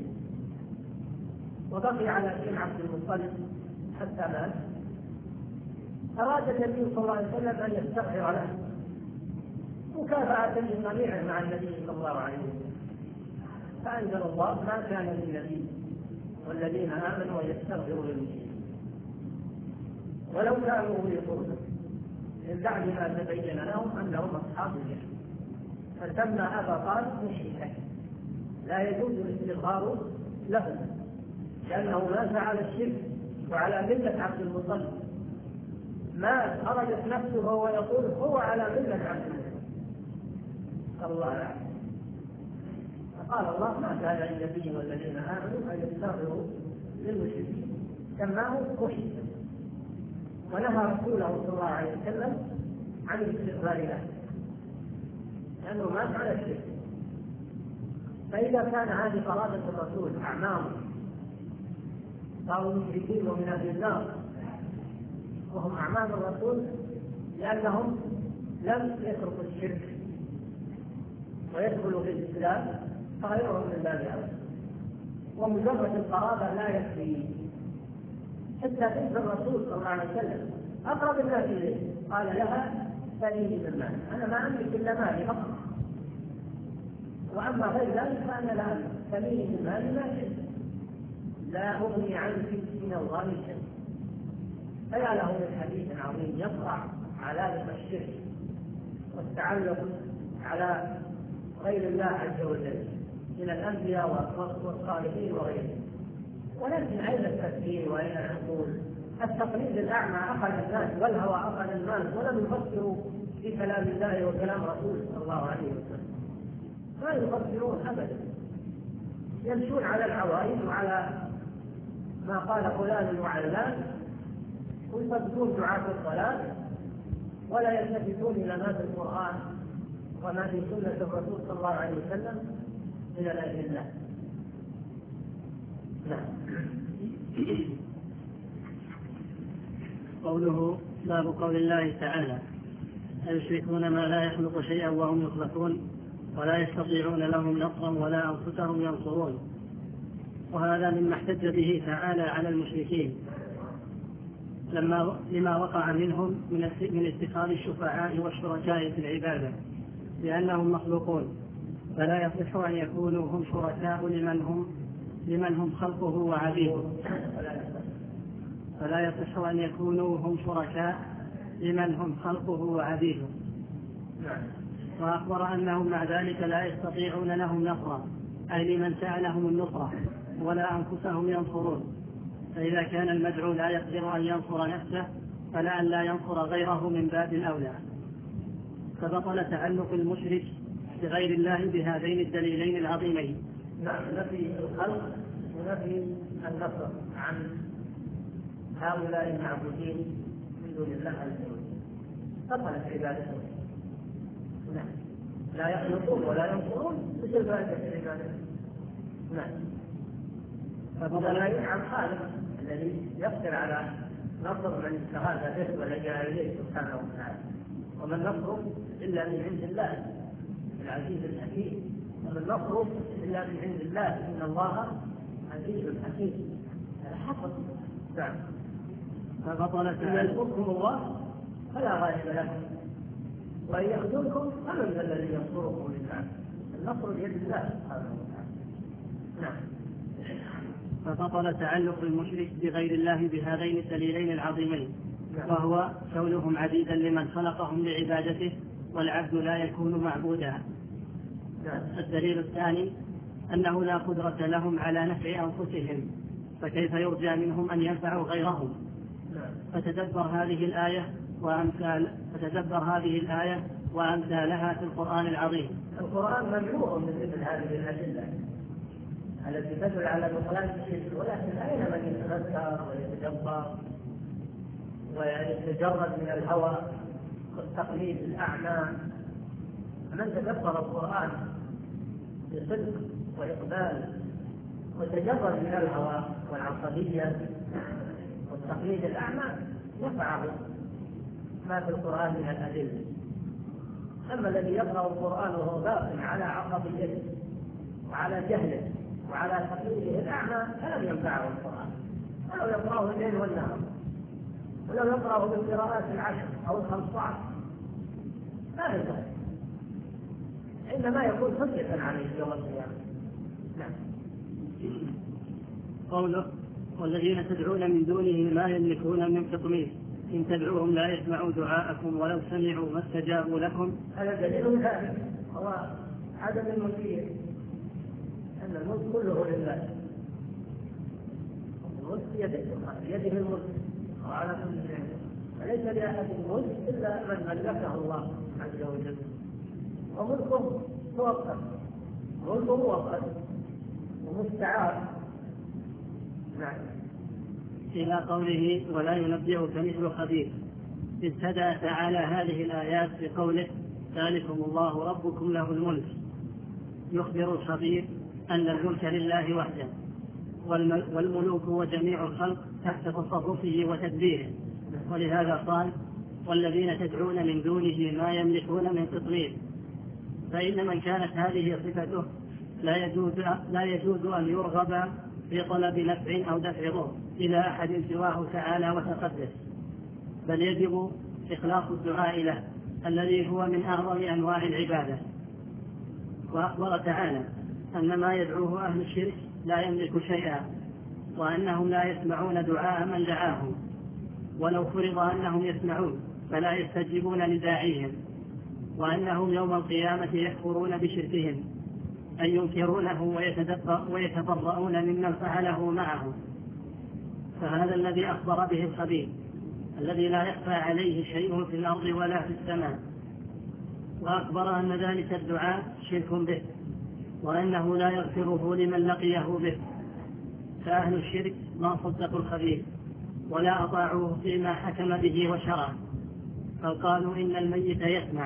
وبقي على دين عبد المطلب حتى مات. أراد النبي صلى الله عليه وسلم أن يستغفر له مكافأة لصنيعه مع النبي صلى الله عليه وسلم، فأنزل الله ما كان للنبي والذين آمنوا يستغفروا للمشركين ولو كانوا أولي قربى من بعد ما تبين لهم أنهم أصحاب الجحيم، فسمى أبا طالب مشركا لا يجوز الاستغفار له لأنه مات على الشرك وعلى ملة عبد المطلب، ما خرجت نفسه وهو يقول هو على ملة عبد المطلب صلى الله عليه وسلم. فقال الله ما كان للنبي والذين آمنوا أن يستغفروا للمشركين، سماه مشركا، ونهى رسوله صلى الله عليه وسلم عن الاستغفار له لأنه مات على الشرك. فإذا كان هذه قرابة الرسول أعمام صاروا مشركين ومن أهل النار وهم أعمام الرسول لأنهم لم يتركوا الشرك ويدخلوا في الإسلام، فغيرهم من باب أولى. ومجرد القرابة لا يكفي، حتى بنت الرسول صلى الله عليه وسلم أقرب الناس إليه قال لها سليني من مالي، أنا ما أملك إلا مالي فقط، وأما غير ذلك فأنا لا سليني من مالي ما شئت، لا أغني عنك من الله شيء. فيا له من حديث عظيم يقطع علامة الشرك والتعلق على غير الله عز وجل من الأنبياء والصالحين وغيرهم. ولكن أين التفكير وأين العقول؟ التقليد الأعمى أخذ الناس والهوى أخذ الناس ولم يفكروا في كلام الله وكلام رسوله صلى الله عليه وسلم، ما يفكرون أبدا، يمشون على العوائد وعلى ما قال فلان وعلان ويصدقون دعاة الصلاة ولا يلتفتون إلى ما في القرآن وما في سنة الرسول صلى الله عليه وسلم من الأدلة. نعم. قوله باب قول الله تعالى أيشركون ما لا يخلق شيئا وهم يخلقون ولا يستطيعون لهم نصرا ولا أنفسهم ينصرون. وهذا مما احتج به تعالى على المشركين لما لما وقع منهم من اتخاذ الشفعاء والشركاء في العبادة لأنهم مخلوقون، فلا يصح أن يكونوا هم شركاء لمن هم لمن هم خلقه وعبيده فلا يصح أن يكونوا هم شركاء لمن هم خلقه وعبيده. وأخبر أنهم مع ذلك لا يستطيعون لهم نصرا، أي لمن سألهم النصرة، ولا أنفسهم ينصرون، فإذا كان المدعو لا يقدر أن ينصر نفسه فلا أن لا ينصر غيره من باب الأولى. فبطل تعلق المشرك بغير الله بهذين الدليلين العظيمين. نعم، نفي الخلق ونفي النصر عن هؤلاء المعبودين من دون الله عز وجل. بطلت عبادتهم. نعم، لا يخلقون ولا ينصرون مثل فائدة العبادة. نعم، فبطل عن خالق الذي يقدر على نصر من استغاث به ولجأ إليه سبحانه وتعالى. وما النصر إلا من عند الله العزيز الحكيم، وما النصر إلا من عند الله إن الله عزيز حكيم. هذا حقق. نعم، فبطل إن ينصركم الله فلا غالب لكم وإن يخذلكم فمن ذا الذي ينصركم من بعد. النصر بيد الله سبحانه وتعالى. نعم. فبطل تعلق المشرك بغير الله بهذين الدليلين العظيمين، وهو كونهم عبيدا لمن خلقهم لعبادته والعبد لا يكون معبودا. الدليل الثاني أنه لا قدرة لهم على نفع أنفسهم، فكيف يرجى منهم أن ينفعوا غيرهم؟ فتدبر هذه الآية وأمثال فتدبر هذه الآية وأمثالها في القرآن العظيم. القرآن مملوء من مثل هذه الأدلة التي تدل على بطلان الشرك، ولكن أين من يتذكر ويتدبر ويتجرد من الهوى والتقليد الأعمى؟ من تدبر القرآن بصدق وإقبال وتجرد من الهوى والعصبية والتقليد الأعمى يفعل ما في القرآن من الأدلة. أما الذي يقرأ القرآن وهو باق على عصبيته وعلى جهله وعلى تقليده الأعمى فلم ينفعه القرآن، ولو يقرأه الليل والنهار، ولو يقرأه بالقراءات العشر أو الخمس عشر لا ينفع، إنما يكون حجة عليه يوم القيامة. نعم. قوله والذين تدعون من دونه ما يملكون من قطمير إن تدعوهم لا يسمعوا دعاءكم ولو سمعوا ما استجابوا لكم. هذا دليل ثاني هو عدم الملكية، أن الملك كله لله، الملك يده يده الملك وعلى كل شيء، فليس لأحد الملك إلا من ملكه الله عز وجل، وملكه مؤقت، ملكه مؤقت ومستعار. نعم. إلى قوله ولا ينبئك مثل خبير، ابتدأ تعالى هذه الآيات بقوله ذلكم الله ربكم له الملك، يخبر الخبير أن الملك لله وحده، والملوك وجميع الخلق تحت تصرفه وتدبيره، ولهذا قال والذين تدعون من دونه ما يملكون من قطمير، فإن من كانت هذه صفته لا يجوز, لا يجوز أن يرغب في طلب نفع أو دفع ضر إلى أحد سواه تعالى وتقدس، بل يجب إخلاص الدعاء له الذي هو من أعظم أنواع العبادة. وأخبر تعالى أن ما يدعوه أهل الشرك لا يملك شيئا، وأنهم لا يسمعون دعاء من دعاهم، ولو فرض أنهم يسمعون فلا يستجيبون لداعيهم، وأنهم يوم القيامة يكفرون بشركهم أن ينكرونه ويتبرؤون ممن فعله معه. فهذا الذي أخبر به الخبير الذي لا يخفى عليه شيء في الأرض ولا في السماء، وأخبر أن ذلك الدعاء شرك به، وأنه لا يغفره لمن لقيه به. فأهل الشرك ما صدقوا الخبير ولا أطاعوه فيما حكم به وشرع، فقالوا إن الميت يسمع،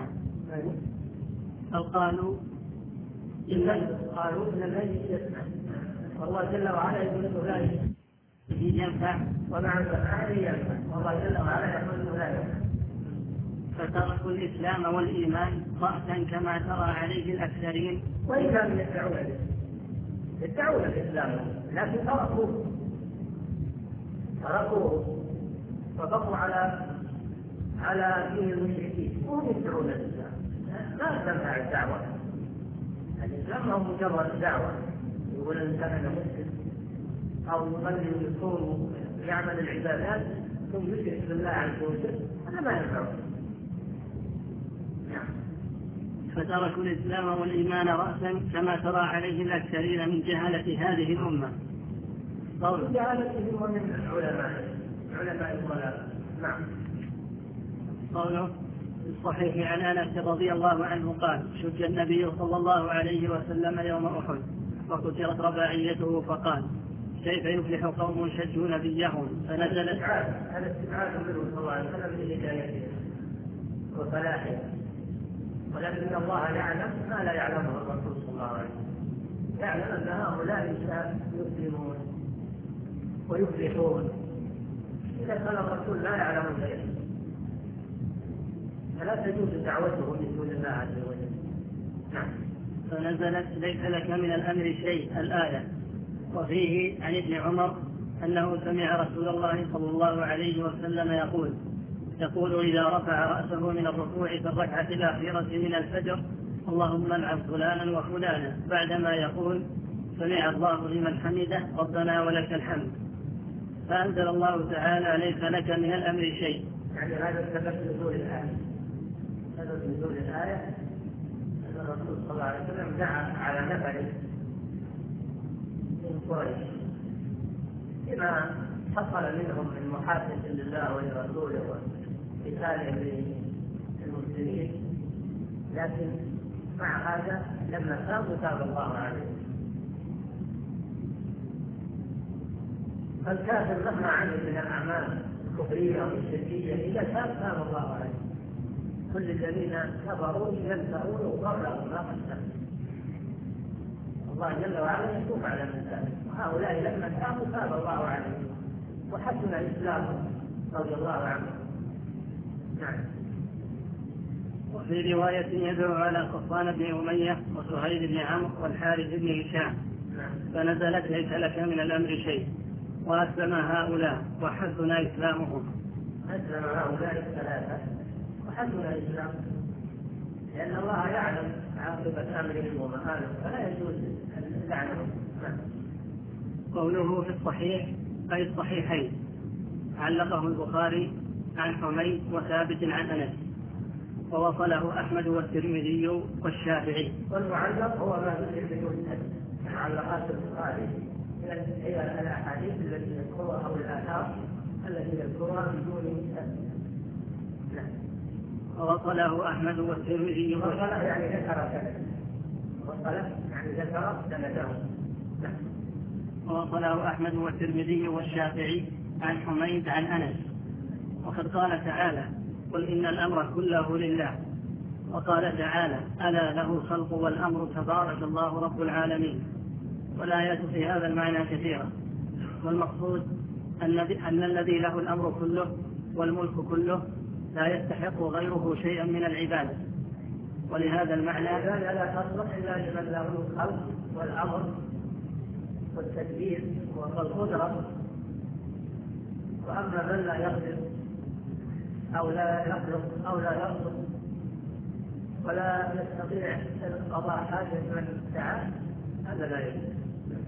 فقالوا قالوا إن الميت يسمع، والله جل وعلا يقول لا ينفع ومع الفعل ينفع، والله جل وعلا يقول لا ينفع. فتركوا الإسلام والإيمان رأسا كما ترى عليه الأكثرين، وإن كانوا يدعون يدعون الإسلام لكن تركوه تركوه وبقوا على على دين المشركين وهم يدعون الإسلام. لا تنفع الدعوة، الإسلام هو مجرد دعوة، يقول الإنسان أنا مسلم أو يصلي ويصوم ويعمل العبادات ثم يشرك بالله عز وجل، هذا ما ينفعه. فتركوا الإسلام والإيمان رأسا كما ترى عليه الأكثرين من جهلة هذه الأمة، قول جهالتهم ومن علماء علماء الضلال. نعم. قوله في الصحيح عن انس رضي الله عنه قال: شج النبي صلى الله عليه وسلم يوم احد فكسرت رباعيته فقال: كيف يفلح قوم شجوا نبيهم؟ فنزلت. هذا استبعاد منه صلى الله عليه وسلم لهدايته وفلاحه، ولكن الله يعلم ما لا يعلمه الرسول صلى الله عليه وسلم، يعلم ان هؤلاء يسلمون ويفلحون. اذا كان الرسول لا يعلم شيئا فلا تجوز دعوته من دون الله عز وجل. نعم. فنزلت: ليس لك من الامر شيء، الايه. وفيه عن ابن عمر انه سمع رسول الله صلى الله عليه وسلم يقول يقول اذا رفع راسه من الركوع في الركعه الاخيره من الفجر: اللهم العن فلانا وفلانا، بعدما يقول: سمع الله لمن حمده ربنا ولك الحمد. فانزل الله تعالى: ليس لك من الامر شيء. يعني هذا سبب نزول الايه. سبب نزول الايه ان الرسول صلى الله عليه وسلم دعا على نفر من قريش بما حصل منهم من محاسبه لله ولرسوله وقتالهم للمسلمين، لكن مع هذا لما تابوا تاب الله عليهم. فالكافر مهما عمل من الاعمال الكفريه او الشركيه اذا تاب تاب الله عليهم. كل الذين كفروا لم تؤولوا ضرهم ما قد الله جل وعلا يتوب على من تاب، وهؤلاء لما تابوا تاب الله عليهم وحسن اسلامهم رضي الله عنهم. نعم. وفي رواية يدعو على صفوان بن أمية وسهيل بن عمرو والحارث بن هشام. فنزلت: ليس لك من الأمر شيء، وأسلم هؤلاء وحسن إسلامهم. أسلم هؤلاء الثلاثة وحسن إسلامهم، لأن الله يعلم عاقبة أمرهم ومآلهم فلا يجوز لعنهم. قوله في الصحيح أي الصحيحين، علقه البخاري عن حميد وثابت عن أنس، ووصله أحمد والترمذي والشافعي. والمعلق هو ما ذكر بدون سند، معلقات البخاري هي الأحاديث التي يذكرها أو الآثار التي يذكرها بدون سند. ووصله أحمد والترمذي. وصله يعني ذكر سند، وصله يعني ذكر سنده. ووصله أحمد والترمذي والشافعي عن حميد عن أنس. وقد قال تعالى: قل إن الأمر كله لله. وقال تعالى: ألا له الخلق والأمر تبارك الله رب العالمين. والآيات في هذا المعنى كثيرة، والمقصود أن الذي له الأمر كله والملك كله لا يستحق غيره شيئا من العبادة. ولهذا المعنى لا تصلح إلا لمن له الخلق والأمر والتدبير والقدرة، وأما من لا يقدر أو لا يخلق أو لا يرزق ولا يستطيع قضاء حاجة من تعالى هذا لا يجوز.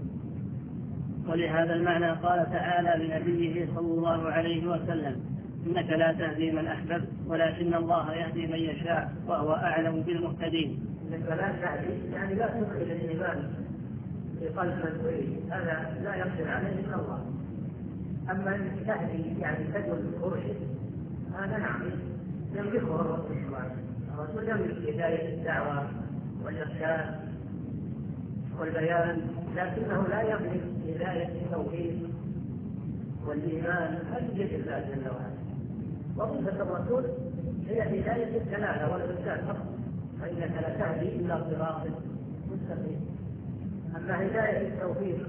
ولهذا المعنى قال تعالى لنبيه صلى الله عليه وسلم: إنك لا تهدي من أحببت ولكن الله يهدي من يشاء وهو أعلم بالمهتدين. إنك لا تهدي يعني لا تدخل الإيمان في قلب من تريد، هذا لا يقدر عليه إلا الله. أما أن تهدي يعني تدعو بالرشد هذا نعم يملكه الرسول صلى الله عليه وسلم. الرسول يملك هداية الدعوة والإرشاد والبيان، لكنه لا يملك هداية التوحيد والإيمان، هذه بيد الله جل وعلا. وظيفة الرسول هي هداية الدلالة والإرشاد فقط، فإنك لا تهدي إلى صراط مستقيم. أما هداية التوحيد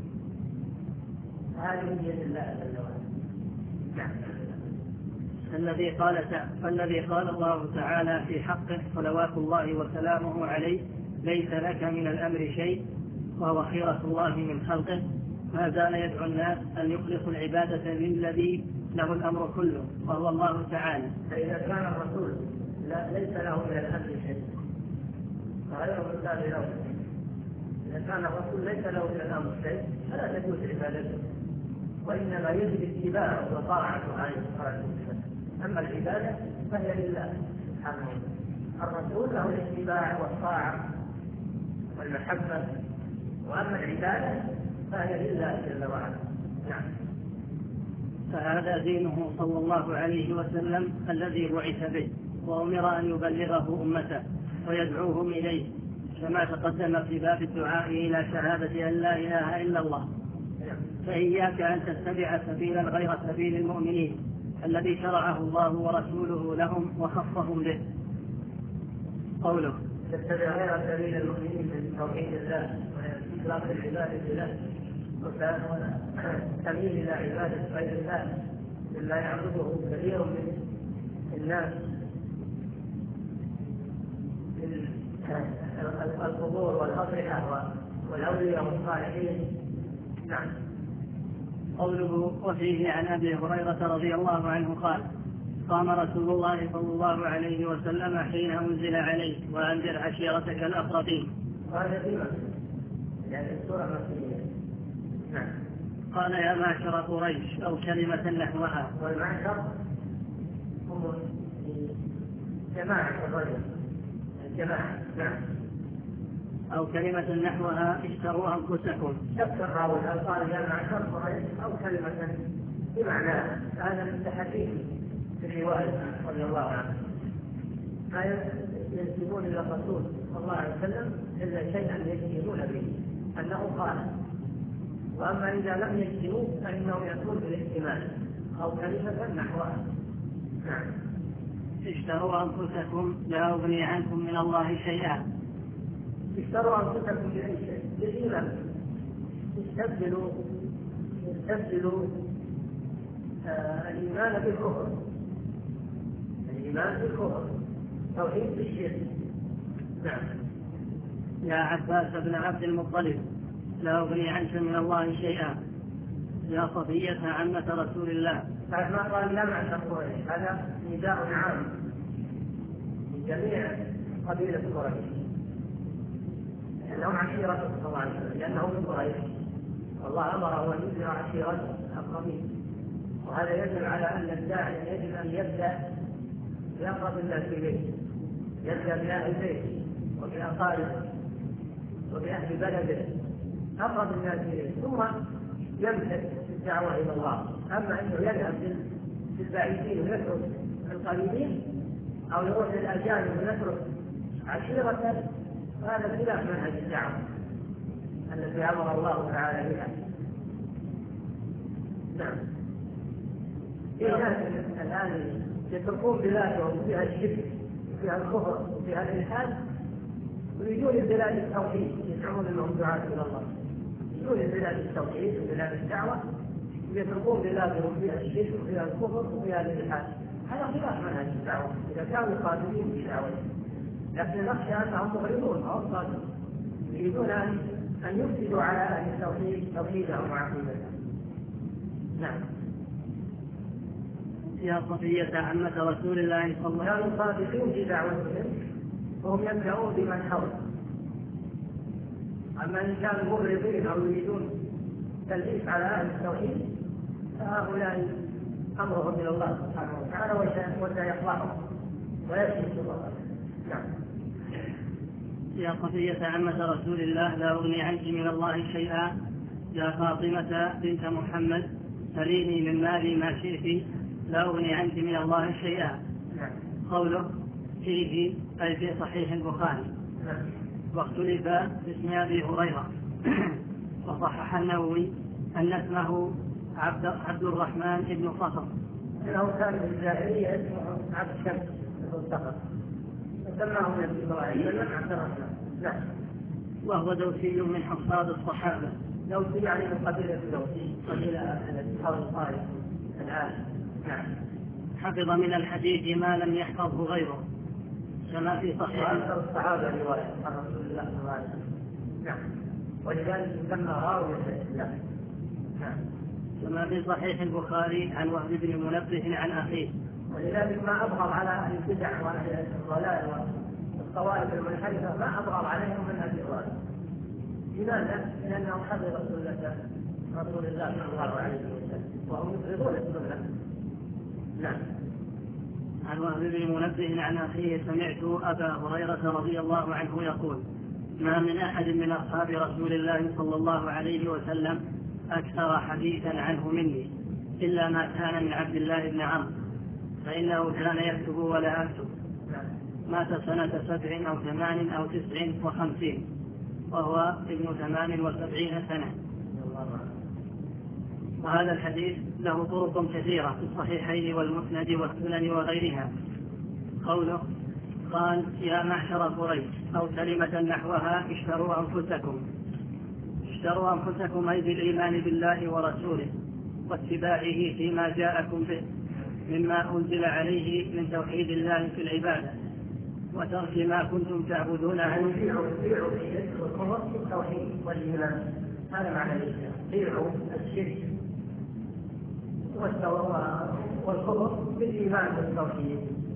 هذه بيد الله جل وعلا. نعم. الذي قال فالذي قال الله تعالى في حقه صلوات الله وسلامه عليه: ليس لك من الأمر شيء، وهو خيرة الله من خلقه، ما زال يدعو الناس أن يخلصوا العبادة للذي له الأمر كله وهو الله تعالى. فإذا كان الرسول لا ليس له من الأمر شيء فغير مثال له، إذا كان الرسول ليس له من الأمر شيء فلا تجوز عبادته، وإنما يجب اتباعه وطاعته عليه الصلاة والسلام. أما العبادة فهي لله سبحانه وتعالى، الرسول له الاتباع والطاعة والمحبة، وأما العبادة فهي لله جل وعلا. نعم. فهذا دينه صلى الله عليه وسلم الذي بعث به، وأمر أن يبلغه أمته ويدعوهم إليه، كما تقدم في باب الدعاء إلى شهادة أن لا إله إلا الله. فإياك أن تتبع سبيلا غير سبيل المؤمنين الذي شرعه الله ورسوله لهم وخصهم به. قوله تتبع غير سبيل المؤمنين من توحيد الله وإطلاق العبادة له وتمييز إلى عبادة غير الله مما يعبده كثير من الناس القبور والأضرحة والأولياء والصالحين. نعم. قوله وفيه عن أبي هريرة رضي الله عنه قال قام رسول الله صلى الله عليه وسلم حين أنزل عليه وأنذر عشيرتك الأقربين. هذا في مكة يعني السورة مكية. نعم. قال يا معشر قريش أو كلمة نحوها. والمعشر هم جماعة الرجل الجماعة. نعم. أو كلمة نحوها اشتروا أنفسكم. شكر راوي قال يا معشر قريش أو كلمة بمعنى هذا من تحديث في الرواية رضي الله عنه ما ينسبون إلى الرسول صلى الله عليه وسلم إلا شيئا يجتهدون به أنه قال، وأما إذا لم يجتهدوا فإنه يكون بالاحتمال أو كلمة نحوها. نعم. اشتروا أنفسكم لا أغني عنكم من الله شيئا. اشتروا أنفسكم بأي شيء بالإيمان. استبدلوا استبدلوا آه الإيمان بالكفر، الإيمان بالكفر، توحيد بالشرك. نعم. يا عباس بن عبد المطلب لا أغني عنك من الله شيئا. يا صفية عمة رسول الله. بعد ما قال لا معشر قريش هذا نداء عام لجميع قبيلة قريش لأنهم عشيرة صلى الله عليه وسلم لأنهم من قريش والله أمره أن يدعو عشيرة القبيل، وهذا يدل على أن الداعي يجب أن يبدأ بأقرب الناس إليه، يبدأ بأهل بيته وبأقاربه وبأهل بلده أقرب الناس إليه ثم يمسك الدعوة إلى الله. أما أنه يذهب للبعيدين ويترك القريبين أو يروح للأجانب ويترك عشيرة هذا خلاف منهج الدعوة التي أمر الله تعالى بها. نعم. في ناس الآن يتركون بلادهم فيها الشرك وفيها الكفر وفيها الإلحاد ويجون البلاد التوحيد يدعون أنهم دعاة إلى الله، يجون البلاد التوحيد وبلاد الدعوة ويتركون بلادهم فيها الشرك وفيها الكفر وفيها الإلحاد. هذا خلاف منهج الدعوة إذا كانوا قادرين بالدعوة، لكن نخشى أنهم مغرضون أو صادقون يريدون أن أن يفسدوا على أهل التوحيد توحيدهم وعقيدتهم. نعم. يا صفية عمة رسول الله صلى الله عليه وسلم. كانوا صادقين في دعوتهم وهم يبدأون بمن حول. أما إن كانوا مغرضين أو يريدون تلبيس على أهل التوحيد فهؤلاء أمرهم إلى الله سبحانه وتعالى وسيصلحهم ويكشف الله. نعم. يا صفية عمة رسول الله لا أغني عنك من الله شيئا. يا فاطمة بنت محمد سليني من مالي ما شئت لا أغني عنك من الله شيئا. نعم. قوله فيه أي في صحيح البخاري. نعم. واختلف باسم أبي هريرة وصحح النووي أن اسمه عبد, عبد الرحمن بن صخر إنه كان في الجاهلية اسمه عبد الشمس بن صخر فسماه النبي صلى الله عليه وسلم عبد الرحمن. نعم. وهو دوسي من حصاد الصحابة. دوسي يعني من قبيلة دوسي قبيلة التي حول الطائف الآن. نعم. حفظ من الحديث ما لم يحفظه غيره كما في صحيح أكثر الصحابة رواية عن رسول الله صلى الله عليه وسلم. نعم. ولذلك يسمى راوي الإسلام. نعم. كما في صحيح البخاري عن وهب بن منبه عن أخيه. ولذلك ما أبغض على أهل البدع وأهل الضلال والطوائف المنحرفة ما أبغض عليهم من هذه الرواية. لماذا؟ لأنهم حفظوا سنة رسول الله صلى الله عليه وسلم وهم يفرضون السنة. نعم. عن وهب بن منبه عن أخيه سمعت أبا هريرة رضي الله عنه يقول ما من أحد من أصحاب رسول الله صلى الله عليه وسلم أكثر حديثا عنه مني إلا ما كان من عبد الله بن عمرو فإنه كان يكتب ولا أكتب. مات سنة سبع أو ثمان أو تسع وخمسين وهو ابن ثمان وسبعين سنة. وهذا الحديث له طرق كثيرة في الصحيحين والمسند والسنن وغيرها. قوله قال يا معشر قريش أو كلمة نحوها اشتروا أنفسكم. اشتروا أنفسكم أي بالإيمان بالله ورسوله واتباعه فيما جاءكم به مما أنزل عليه من توحيد الله في العبادة وترك ما كنتم تعبدون عنه. بيعوا الشرك والكفر بالتوحيد والإيمان، هذا معنى الإسلام. بيعوا الشرك والكفر بالإيمان والتوحيد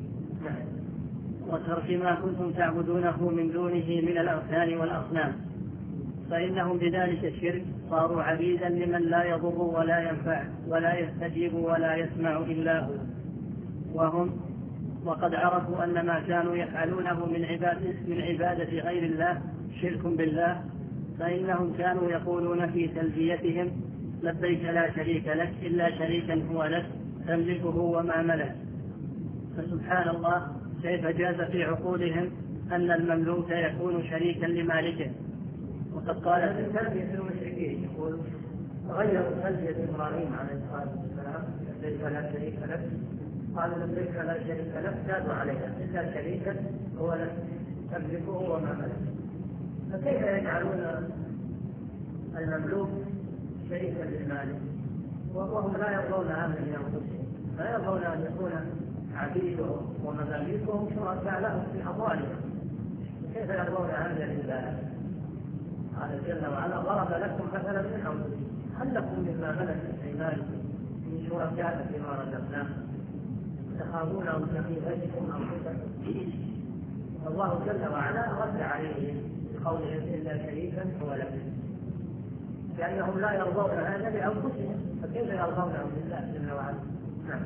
وترك ما كنتم تعبدونه من دونه من الأوثان والأصنام، فإنهم بذلك الشرك صاروا عبيدا لمن لا يضر ولا ينفع ولا يستجيب ولا يسمع إلا هو. وهم وقد عرفوا أن ما كانوا يفعلونه من عبادة, من عبادة غير الله شرك بالله، فإنهم كانوا يقولون في تلبيتهم لبيك لا شريك لك إلا شريكا هو لك تملكه وما ملك. فسبحان الله كيف جاز في عقولهم أن المملوك يكون شريكا لمالكه. وقد قال تلبية المشركين يقول غيروا تلبية إبراهيم عليه الصلاة والسلام لبيك لا شريك لك، قالوا لبيك لا شريك لك زادوا عليها إلا شريكا هو لك تملكه وما ملك. فكيف يجعلون المملوك شريكا للمالك وهم لا يرضون هذا لأنفسهم، لا يرضون أن يكون عبيدهم ومماليكهم شركاء لهم في أموالهم. كيف يرضون هذا لله؟ قال جل وعلا ضرب لكم مثلا من أنفسكم هل لكم مما ملكت أيمانكم من شركاء فيما رزقناكم تخافونهم كخيفتكم أنفسكم. الله جل وعلا رد عليهم بقولهم إلا شريكا هو لكم، لأنهم لا يرضون هذا لأنفسهم، فكيف يرضونه لله جل وعلا؟ نعم.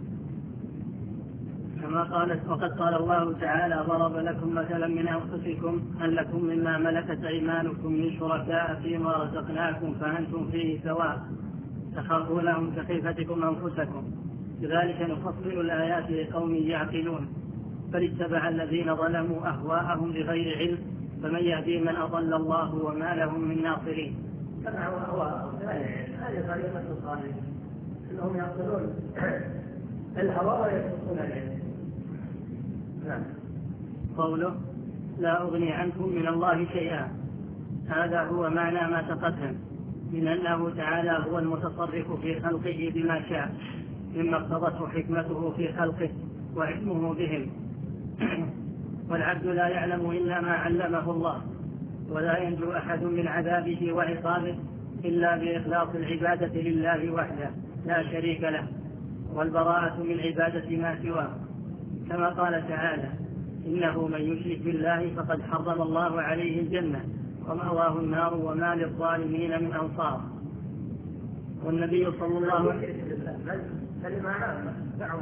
كما قالت وقد قال الله تعالى ضرب لكم مثلا من أنفسكم هل لكم مما ملكت أيمانكم من شركاء فيما رزقناكم فأنتم فيه سواء تخافونهم كخيفتكم أنفسكم كذلك نفصل الآيات لقوم يعقلون بل اتبع الذين ظلموا أهواءهم بغير علم فمن يهدي من أضل الله وما لهم من ناصرين. تبعوا أهواءهم هذه طريقة الصالحين أنهم يعقلون الهوى ويتركون العلم. نعم. قوله لا أغني عنكم من الله شيئا، هذا هو معنى ما تقدم من أنه تعالى هو المتصرف في خلقه بما شاء مما اقتضته حكمته في خلقه وعلمه بهم والعبد لا يعلم إلا ما علمه الله ولا ينجو أحد من عذابه وعقابه إلا بإخلاص العبادة لله وحده لا شريك له والبراءة من عبادة ما سواه، كما قال تعالى إنه من يشرك بالله فقد حرم الله عليه الجنة ومأواه النار وما للظالمين من أنصار. والنبي صلى الله عليه وسلم كلمة عامة تعم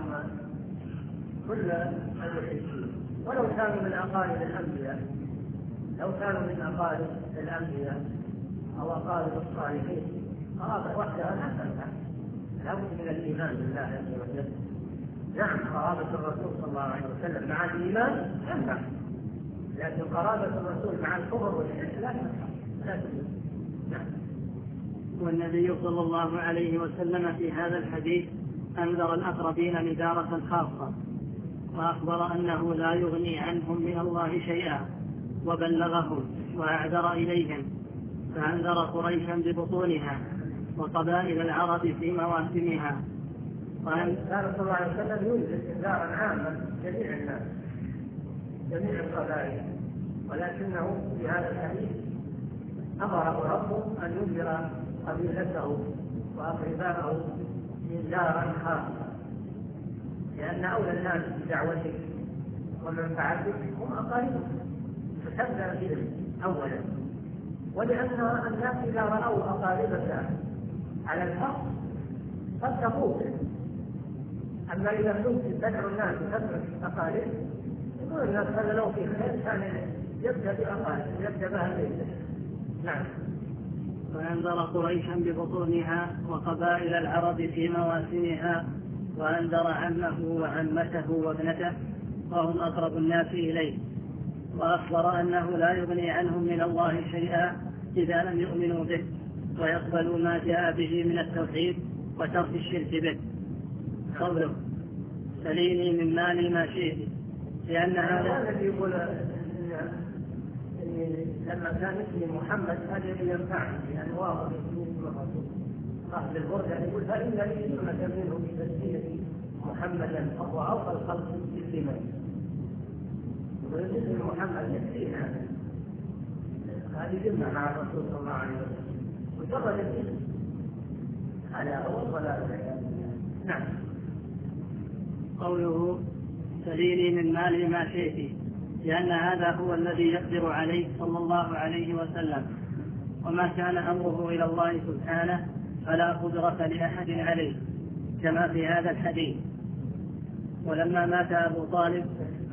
كل المشركين ولو كانوا من أقارب الأنبياء، لو كانوا من أقارب الأنبياء أو أقارب الصالحين قرابة وحدها لا تنفع، لابد من الإيمان بالله عز وجل. نعم قرابة الرسول صلى الله عليه وسلم مع الإيمان تنفع، لكن قرابة الرسول مع الكفر والشرك لا تنفع لا تنفع. نعم. والنبي صلى الله عليه وسلم في هذا الحديث أنذر الأقربين ندارة خاصة وأخبر أنه لا يغني عنهم من الله شيئا وبلغهم وأعذر إليهم، فأنذر قريشا ببطونها وقبائل العرب في مواسمها. كان صلى الله عليه وسلم ينزل انذارا عاما جميع الناس جميع القبائل، ولكنه في هذا الحديث أمره ربه أن ينذر قبيلته وأقرباءه انذارا خاصا، لأن أولى الناس بدعوتك ومنفعتك هم أقاربك فتبدأ بهم أولا، ولأن الناس إذا رأوا أقاربك على الحق قد تفوت. أما إذا كنت تدعو الناس وتترك أقارب يقول الناس هذا لو في خير كان يبدأ بأقارب يبدأ بها البيت. نعم. وأنذر قريشا ببطونها وقبائل العرب في مواسمها، وأنذر عمه وعمته وابنته وهم أقرب الناس إليه، وأخبر أنه لا يغني عنهم من الله شيئا إذا لم يؤمنوا به ويقبلوا ما جاء به من التوحيد وترك الشرك به. قوله سليني من مالي ما شئت، لأن هذا يقول لما كان اسمي محمد هذا ينفعني لأن واضح اسم الرسول صاحب البردة يقول فإن لي سنة منه بتسمية محمدا فهو أوفى الخلق بالسماء. يقول اسم محمد يكفينا هذه جملة مع الرسول صلى الله عليه وسلم مجرد الاسم هذا أول ولا نعم. قوله سليني من مالي ما شئت، لأن هذا هو الذي يقدر عليه صلى الله عليه وسلم، وما كان أمره إلى الله سبحانه فلا قدرة لأحد عليه كما في هذا الحديث. ولما مات أبو طالب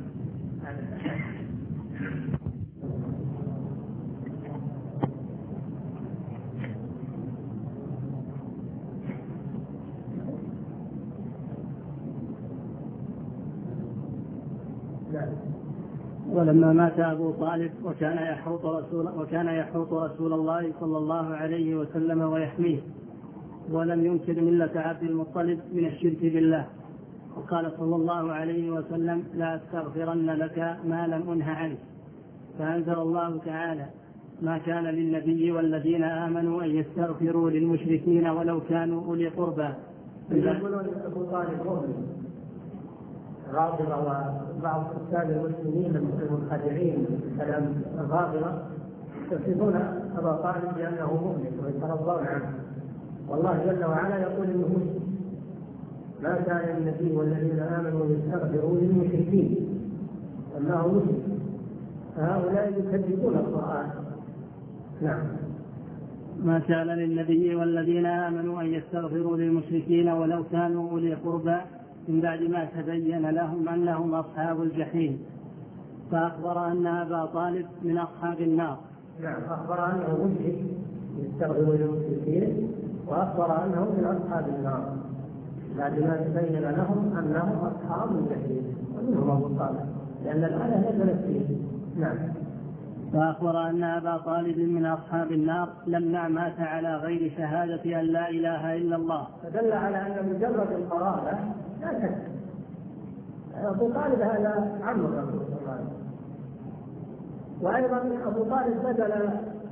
ولما مات أبو طالب وكان يحوط رسول وكان يحوط رسول الله صلى الله عليه وسلم ويحميه، ولم ينكر ملة عبد المطلب من الشرك بالله، وقال صلى الله عليه وسلم لا أستغفرن لك ما لم أنه عنه، فأنزل الله تعالى ما كان للنبي والذين آمنوا أن يستغفروا للمشركين ولو كانوا أولي قربى. يقولون أبو طالب مؤمن غاضبة، وبعض أستاذ المسلمين المنخدعين كلام الغاضبة يصفون أبا طالب بأنه مؤمن ويترضون عنه، والله جل وعلا يقول إنه مسلم. ما كان النبي والذين آمنوا يستغفروا للمشركين أنه مسلم، فهؤلاء يكذبون القرآن. نعم. ما كان للنبي والذين آمنوا أن يستغفروا للمشركين ولو كانوا أولي قربى من بعد ما تبين لهم أنهم أصحاب الجحيم، فأخبر أن أبا طالب من أصحاب النار. نعم، أخبر أنه مشرك يستغفر للمشركين، وأخبر أنه من أصحاب النار بعد ما تبين لهم أنهم أصحاب الجحيم، ومنهم أبو طالب لأن الآية نزلت فيه. نعم. فأخبر أن أبا طالب من أصحاب النار لما مات على غير شهادة أن لا إله إلا الله، فدل على أن مجرد القرابة لا تكفي. أبو طالب هذا عم الرسول صلى الله عليه وسلم، وأيضا أبو طالب بذل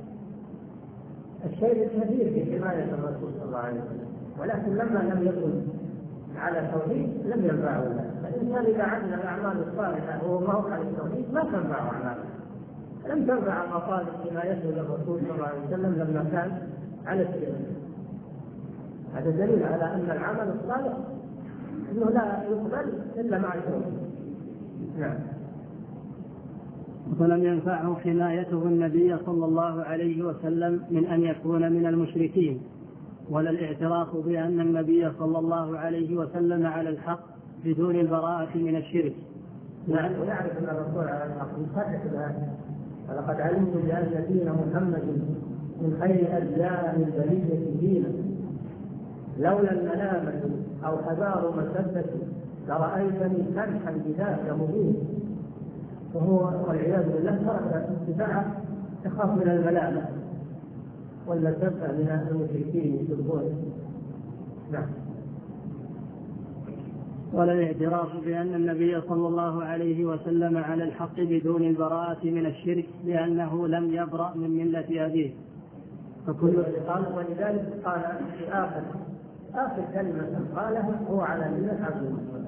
الشيء الكثير في حماية الرسول صلى الله عليه وسلم، ولكن لما لم يكن على توحيد لم ينفعه ذلك. فالإنسان إذا عمل الأعمال الصالحة وهو ما هو على التوحيد ما تنفعه أعماله. لم تنفع أبا طالب حمايته للرسول صلى الله عليه وسلم لما كان على الشرك. هذا دليل على أن العمل الصالح إنه لا يقبل إلا مع التوحيد. نعم. فلم ينفعه حمايته النبي صلى الله عليه وسلم من أن يكون من المشركين، ولا الاعتراف بأن النبي صلى الله عليه وسلم على الحق بدون البراءة من الشرك. نعم. ويعرف أن الرسول على الحق يصدق بهذا. ولقد علمت بأن دين محمد من خير أديان البرية دينا، لولا الملامة أو حذار مسبة لرأيتني سمحا بذاك مبين. وهو والعياذ بالله ترك اتباعه يخاف من الملامة والمسبة من المشركين يسبون. نعم. ولا الاعتراف بأن النبي صلى الله عليه وسلم على الحق بدون البراءة من الشرك، لأنه لم يبرأ من ملة أبيه. فكل قال ولذلك قال في آخر آخر كلمة قالها هو على ملة عبد المطلب.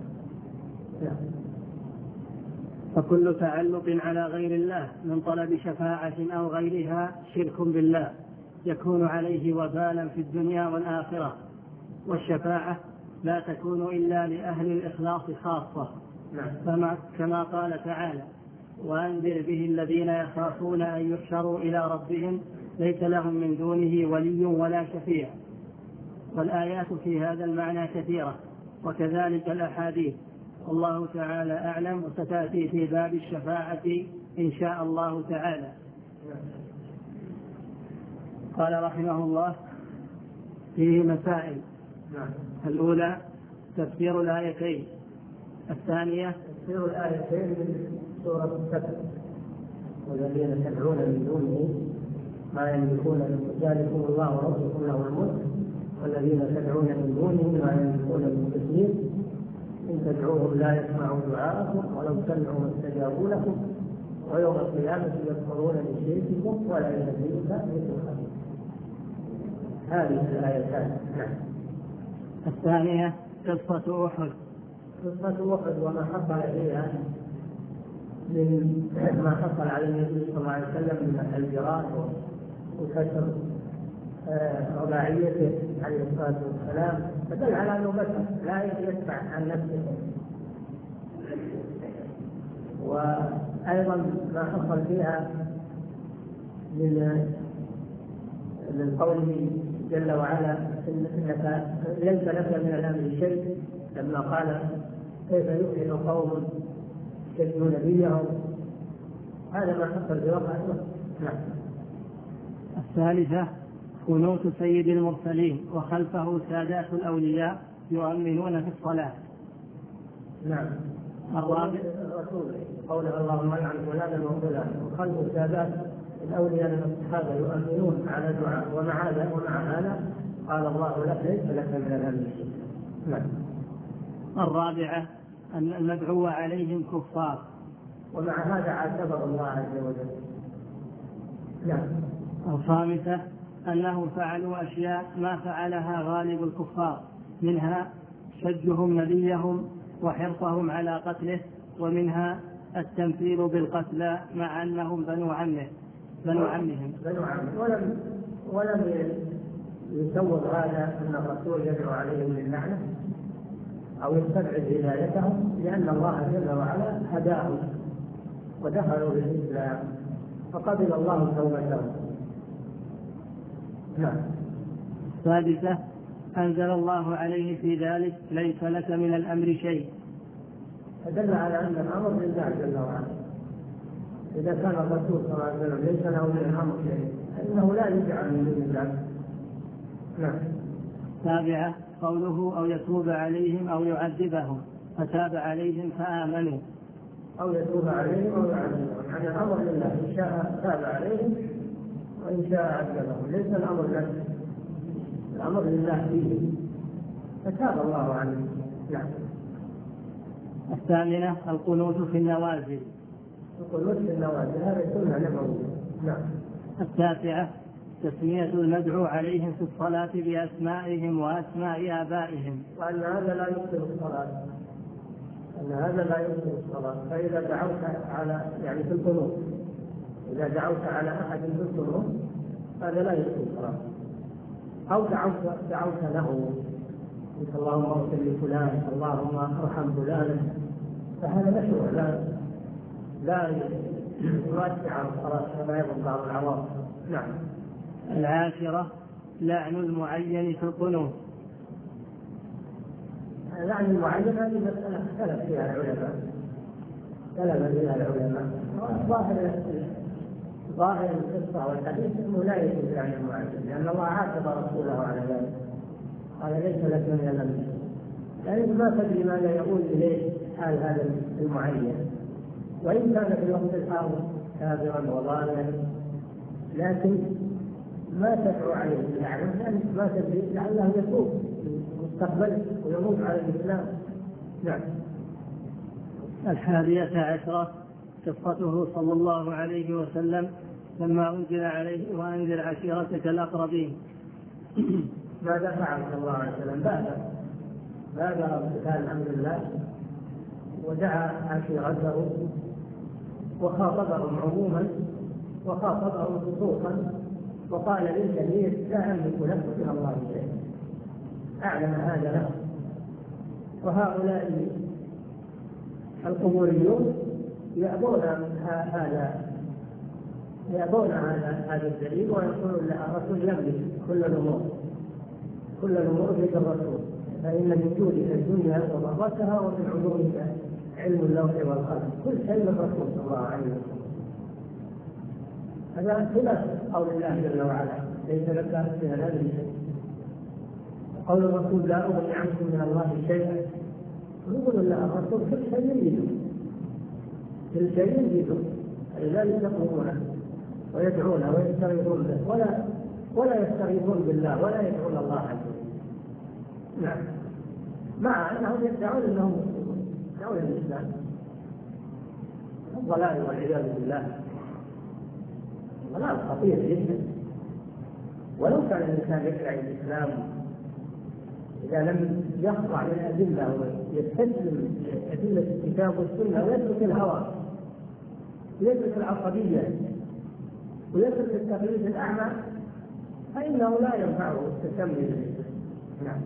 فكل تعلق على غير الله من طلب شفاعة أو غيرها شرك بالله يكون عليه وبالا في الدنيا والآخرة، والشفاعة لا تكون إلا لأهل الإخلاص خاصة. نعم. كما قال تعالى وأنذر به الذين يخافون أن يحشروا إلى ربهم ليس لهم من دونه ولي ولا شفيع. والآيات في هذا المعنى كثيرة، وكذلك الأحاديث، والله تعالى أعلم، وستأتي في باب الشفاعة إن شاء الله تعالى. قال رحمه الله: فيه مسائل. نعم. الأولى تفسير الآيتين. الثانية تفسير الآيتين من سورة الفتح: والذين تدعون من دونه ما يملكون من ذلكم الله وربكم له الملك والذين تدعون من دونه ما يملكون من كثير إن تدعوهم لا يسمعوا دعاءكم ولو سمعوا ما استجابوا لكم ويوم القيامة يكفرون بشرككم ولا ينبئك مثل خبير. هذه الآيتان. نعم. الثانية قصة أحد. قصة أحد وما حصل فيها من ما حصل على النبي صلى الله عليه وسلم من الجراح وكسر رباعيته عليه الصلاة والسلام، فدل على أنه بشر لا يدفع عن نفسه. وأيضا ما حصل فيها من من قوله جل وعلا: إنك ليس لك من الأمر شيء، لما قال: كيف يفلح قوم شدوا نبيهم. هذا ما حصل في وقع. نعم. الثالثة قنوت سيد المرسلين وخلفه سادات الأولياء يؤمنون في الصلاة. نعم. الرابع الرسول قوله: اللهم لعن فلانا وفلانا، وخلف سادات الأولياء من الصحابة يؤمنون على دعاء. ومع هذا ومع هذا قال الله: لك ليس لك من الأمر شيء. نعم. الرابعة أن المدعو عليهم كفار، ومع هذا عاتبه الله عز وجل. نعم. الخامسة أنهم فعلوا أشياء ما فعلها غالب الكفار، منها شجهم نبيهم وحرصهم على قتله، ومنها التمثيل بالقتلى مع أنهم بنو عمه بنو عمهم بنو عمه. ولم ولم يسوغ هذا أن الرسول يدعو عليهم باللعنة أو يستبعد هدايتهم، لأن الله جل وعلا هداهم ودخلوا بالإسلام فقبل الله توبتهم. نعم. السادسة أنزل الله عليه في ذلك: ليس لك من الأمر شيء. فدل على أن الأمر لله جل وعلا. إذا كان الرسول صلى الله عليه وسلم ليس له من الأمر شيء فإنه لا يجعل من دون الله. نعم. السابعة قوله: أو يتوب عليهم أو يعذبهم، فتاب عليهم فآمنوا. أو يتوب عليهم أو يعذبهم، يعني الأمر لله، إن شاء تاب عليهم وإن شاء عذبهم. ليس الأمر له، الأمر لله فيه، فتاب الله عنه. نعم. الثامنة القنوت في النوازل. القنوت في النوازل هذا سنة نبوية. نعم. التاسعة تسمية المدعو عليهم في الصلاة بأسمائهم وأسماء آبائهم، وأن هذا لا يبطل الصلاة، أن هذا لا يبطل الصلاة. فإذا دعوت على يعني في القنوت، إذا دعوت على أحد في القنوت هذا لا يبطل الصلاة. أو دعوت دعوت له مثل اللهم اغفر لفلان، اللهم ارحم فلانا، فهذا مشروع لا لا يوسع الصلاة كما يظن بعض العوام. نعم. العاشرة لعن المعين في القنوت. لعن المعين هذه مسألة اختلف فيها العلماء، اختلف فيها العلماء. ظاهر ظاهر القصة والحديث أنه لا يجوز لعن المعين، لأن الله عاتب رسوله على ذلك، قال: ليس لك من الأمر. يعني ما تدري ماذا يقول إليه حال هذا المعين، وإن كان في الوقت الحاضر كافرا وضالا، لكن ما تدعو عليه باللعنة، لأنك ما تدري لعله يتوب مستقبلا ويموت على الإسلام. نعم. الحادية عشرة قصته صلى الله عليه وسلم لما أنزل عليه: وأنذر عشيرتك الأقربين. ماذا فعل صلى الله عليه وسلم؟ بادر بادر بامتثال أمر الله ودعا عشيرته وخاطبهم عموما وخاطبهم خصوصا، وقال للكبير: لا أملك لك من الله شيئا. أعلم هذا له. وهؤلاء القبوريون يأبون هذا يأبون هذا هذا الدليل، ويقولون: لا، الرسول يملك كل الأمور، كل الأمور بيد الرسول، فإن من جودك الدنيا وضرتها ومن علومك علم اللوح والقلم، كل شيء للرسول صلى الله عليه وسلم. هذا خلاف قول الله جل وعلا: ليس لك من الأمر شيء. قول الرسول لا أغني عنكم من الله شيئا، يقول لا، الرسول كل شيء يريده، كل شيء يريده، لذلك يقولونه ويدعونه ويستغيثون به، ولا ولا يستغيثون بالله ولا يدعون الله عز وجل. نعم، مع أنهم يدعون أنهم يدعون الإسلام. الضلال والعياذ بالله ضلال خطير جدا. ولو كان الإنسان يدعي الإسلام إذا لم يخضع للأدلة ويستسلم لأدلة الكتاب والسنة ويترك الهوى ويترك العصبية ويترك التقليد الأعمى فإنه لا ينفعه التسمي بالإسلام. نعم.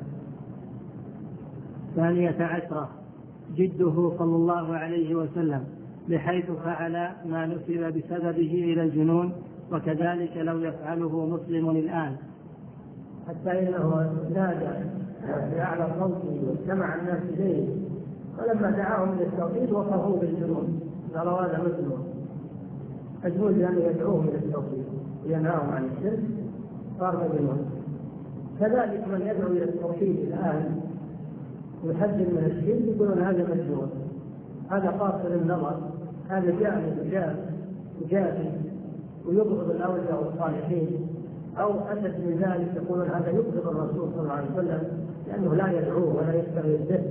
ثانية عشرة جده صلى الله عليه وسلم بحيث فعل ما نسب بسببه إلى الجنون، وكذلك لو يفعله مسلم الآن. حتى إنه نادى بأعلى صوته واجتمع الناس إليه، ولما دعاهم للتوحيد وصفوه بالجنون، قالوا هذا مجنون. مجنون لأنه يدعوهم إلى التوحيد وينهاهم عن الشرك، صار مجنون. كذلك من يدعو إلى التوحيد الآن ويحذر من الشرك يقولون هذا مجنون، هذا قاصر النظر، هذا جاهل جاهل ويبغض الأولياء والصالحين، أو أتت من ذلك يقولون هذا يبغض الرسول صلى الله عليه وسلم لأنه لا يدعوه ولا يستغيث به.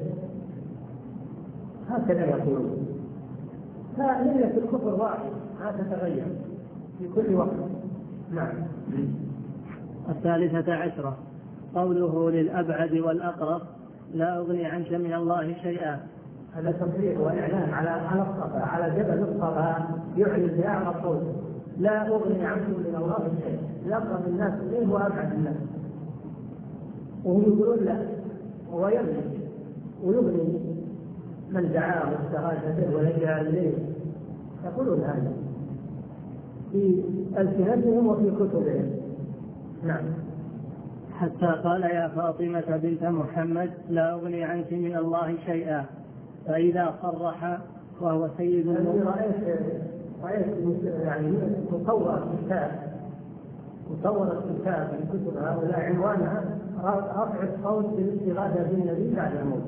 هكذا يقولون. فملة الكفر واحد ما تتغير في كل وقت. نعم. الثالثة عشرة قوله للأبعد والأقرب لا أغني عنك من الله شيئا. هذا تصريح وإعلان على على الصفا، على جبل الصفا، يعلن بأعلى صوت لا أغني عنكم من الله شيئا، يقرب الناس إليه وأبعد الناس، وهم يقولون لا، هو يغني ويغني من دعاه واستغاث به ولجأ إليه، يقولون هذا في ألسنتهم وفي كتبهم. نعم. حتى قال يا فاطمة بنت محمد لا أغني عنك من الله شيئا، فإذا صرح وهو سيد المؤمنين. رأيت رأيت يعني مصور كتاب مصور الكتاب من كتب هؤلاء عنوانها رفع الصوت بالاستغاثة بالنبي بعد الموت.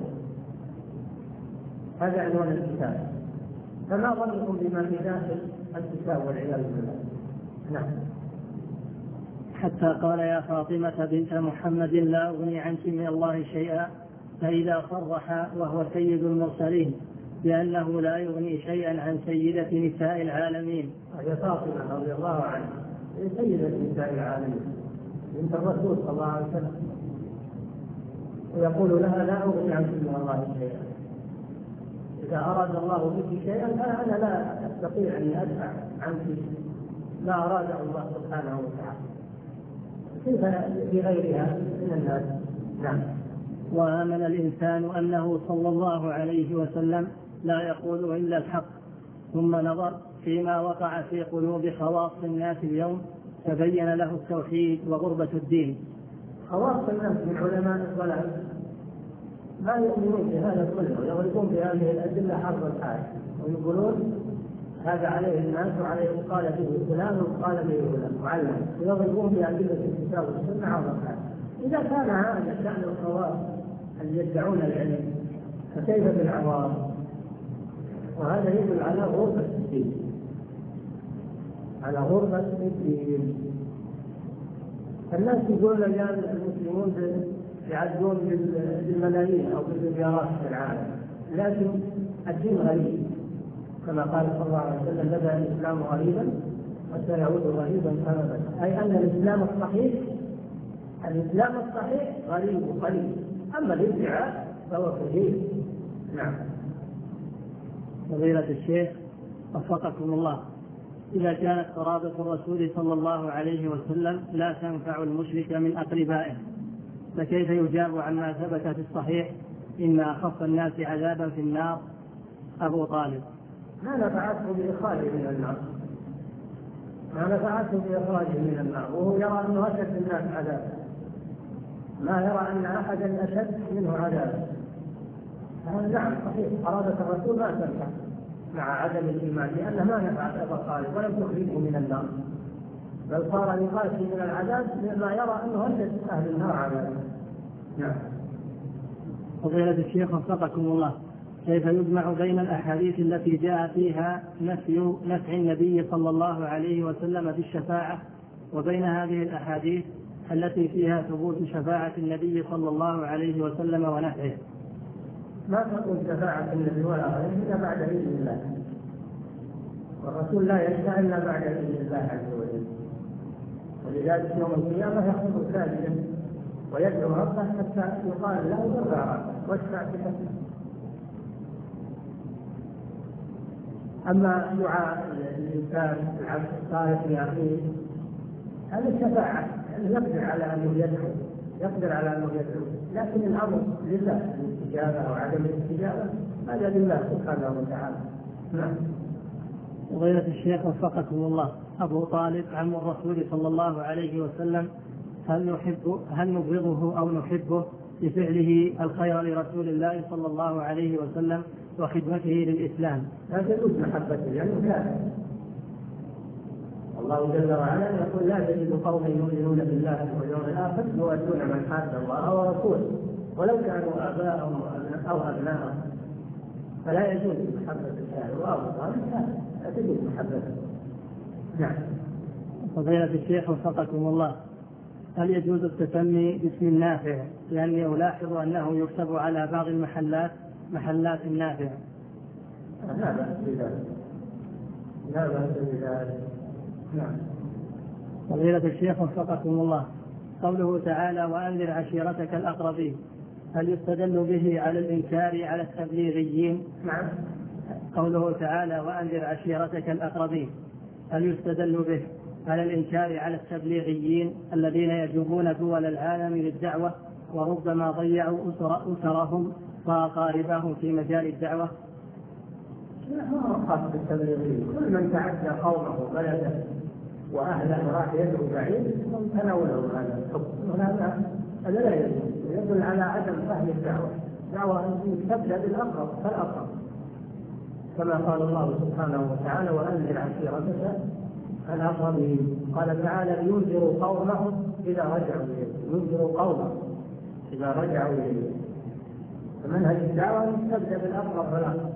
هذا عنوان الكتاب. فما ظنكم بما في داخل الكتاب والعياذ بالله. نعم. حتى قال يا فاطمة بنت محمد لا أغني عنك من الله شيئا، فإذا صرح وهو سيد المرسلين بأنه لا يغني شيئا عن سيدة نساء العالمين. هي فاطمة رضي الله عنها هي سيدة نساء العالمين بنت الرسول صلى الله عليه وسلم، ويقول لها لا أغني عنك من الله شيئا، إذا أراد الله بك شيئا فأنا لا أستطيع أن أدفع عنك ما أراده الله سبحانه وتعالى، كيف بغيرها من الناس. نعم. وآمن الإنسان أنه صلى الله عليه وسلم لا يقول إلا الحق، ثم نظر فيما وقع في قلوب خواص الناس اليوم تبين له التوحيد وغربة الدين. خواص الناس من علماء الضلال ما يؤمنون بهذا كله، يغلبون بهذه الأدلة حرب الحال ويقولون هذا عليه الناس وعليه قال به فلان وقال به فلان معلم، يغلبون بأدلة الكتاب والسنة حرب الحال. إذا كان هذا شأن الخواص اللي يدعون العلم فكيف بالعوام؟ وهذا يدل على غربة الدين، على غربة الدين. الناس يقولون الآن المسلمون يعدون بالملايين أو بالمليارات في العالم، لكن الدين غريب كما قال صلى الله عليه وسلم بدأ الإسلام غريبا وسيعود غريبا كما بدأ، أي أن الإسلام الصحيح الإسلام الصحيح غريب وقليل، أما الادعاء فهو كثير. نعم. فضيلة الشيخ وفقكم الله، إذا كانت قرابة الرسول صلى الله عليه وسلم لا تنفع المشرك من أقربائه، فكيف يجاب عما ثبت في الصحيح إن أخف الناس عذابا في النار أبو طالب؟ ما نفعته بإخراجه من النار، ما نفعته بإخراجه من النار، وهو يرى أنه أشد الناس عذابا، ما يرى أن أحدا أشد منه عذابا. نعم صحيح قرابة الرسول ما تنفع مع عدم الإيمان، لأنه ما نفعت أبا طالب ولم تخرجه من النار. بل صار يقاسي من العذاب لما يرى أنه أشد أهل النار عذابا. نعم. فضيلة الشيخ وفقكم الله، كيف يجمع بين الأحاديث التي جاء فيها نفي نفع النبي صلى الله عليه وسلم بالشفاعة وبين هذه الأحاديث التي فيها ثبوت شفاعة النبي صلى الله عليه وسلم ونفعه؟ ما تكون شفاعة النبي ولا غيره إلا بعد إذن الله، والرسول لا يشفع إلا بعد إذن الله عز وجل، ولذلك يوم القيامة يخطب ساجدا ويدعو ربه حتى يقال له ارفع رأسك واشفع بحسنك. أما دعاء الإنسان العبد الصالح لأخيه هذا الشفاعة، يعني يقدر على أنه يدعو يقدر على أنه يدعو لكن الأمر لله الاستجابة أو عدم الاستجابة هذا لله سبحانه وتعالى. نعم. فضيلة الشيخ وفقكم الله، أبو طالب عم الرسول صلى الله عليه وسلم هل نحب هل نبغضه أو نحبه بفعله الخير لرسول الله صلى الله عليه وسلم وخدمته للإسلام؟ لا تجوز محبته لأنه كافر. الله جل وعلا يقول لا تجد قوما يؤمنون بالله واليوم الآخر يؤدون من حاد الله ورسوله ولو كانوا آباءهم أو أبناءهم، فلا يجوز محبة الكافر وأبو طالب كافر لا تجوز محبته. نعم. فضيلة الشيخ وفقكم الله، هل يجوز التسمي باسم النافع؟ لأني ألاحظ أنه يكتب على بعض المحلات محلات النافع. لا بأس بذلك، لا بأس بذلك. نعم. فضيلة الشيخ وفقكم الله، قوله تعالى وأنذر عشيرتك الأقربين، هل يستدل به على الإنكار على التبليغيين؟ نعم. قوله تعالى وأنذر عشيرتك الأقربين، هل يستدل به على الإنكار على التبليغيين الذين يجوبون دول العالم للدعوة وربما ضيعوا أسر أسرهم وأقاربهم في مجال الدعوة؟ لا، ما خاص بالتبليغيين، كل من تعدى قومه وبلده وأهله راح يدعو بعيد تناوله هذا الحكم، وهذا هذا لا يجوز، يدل على عدم فهم الدعوة. الدعوة أن تبدأ بالأقرب فالأقرب، كما قال الله سبحانه وتعالى وأنذر عشيرتك الأقربين. قال تعالى لينذروا قومهم إذا رجعوا إليه، ينذروا قومهم إذا رجعوا إليه. فمنهج الدعوة تبدأ بالأقرب فالأقرب،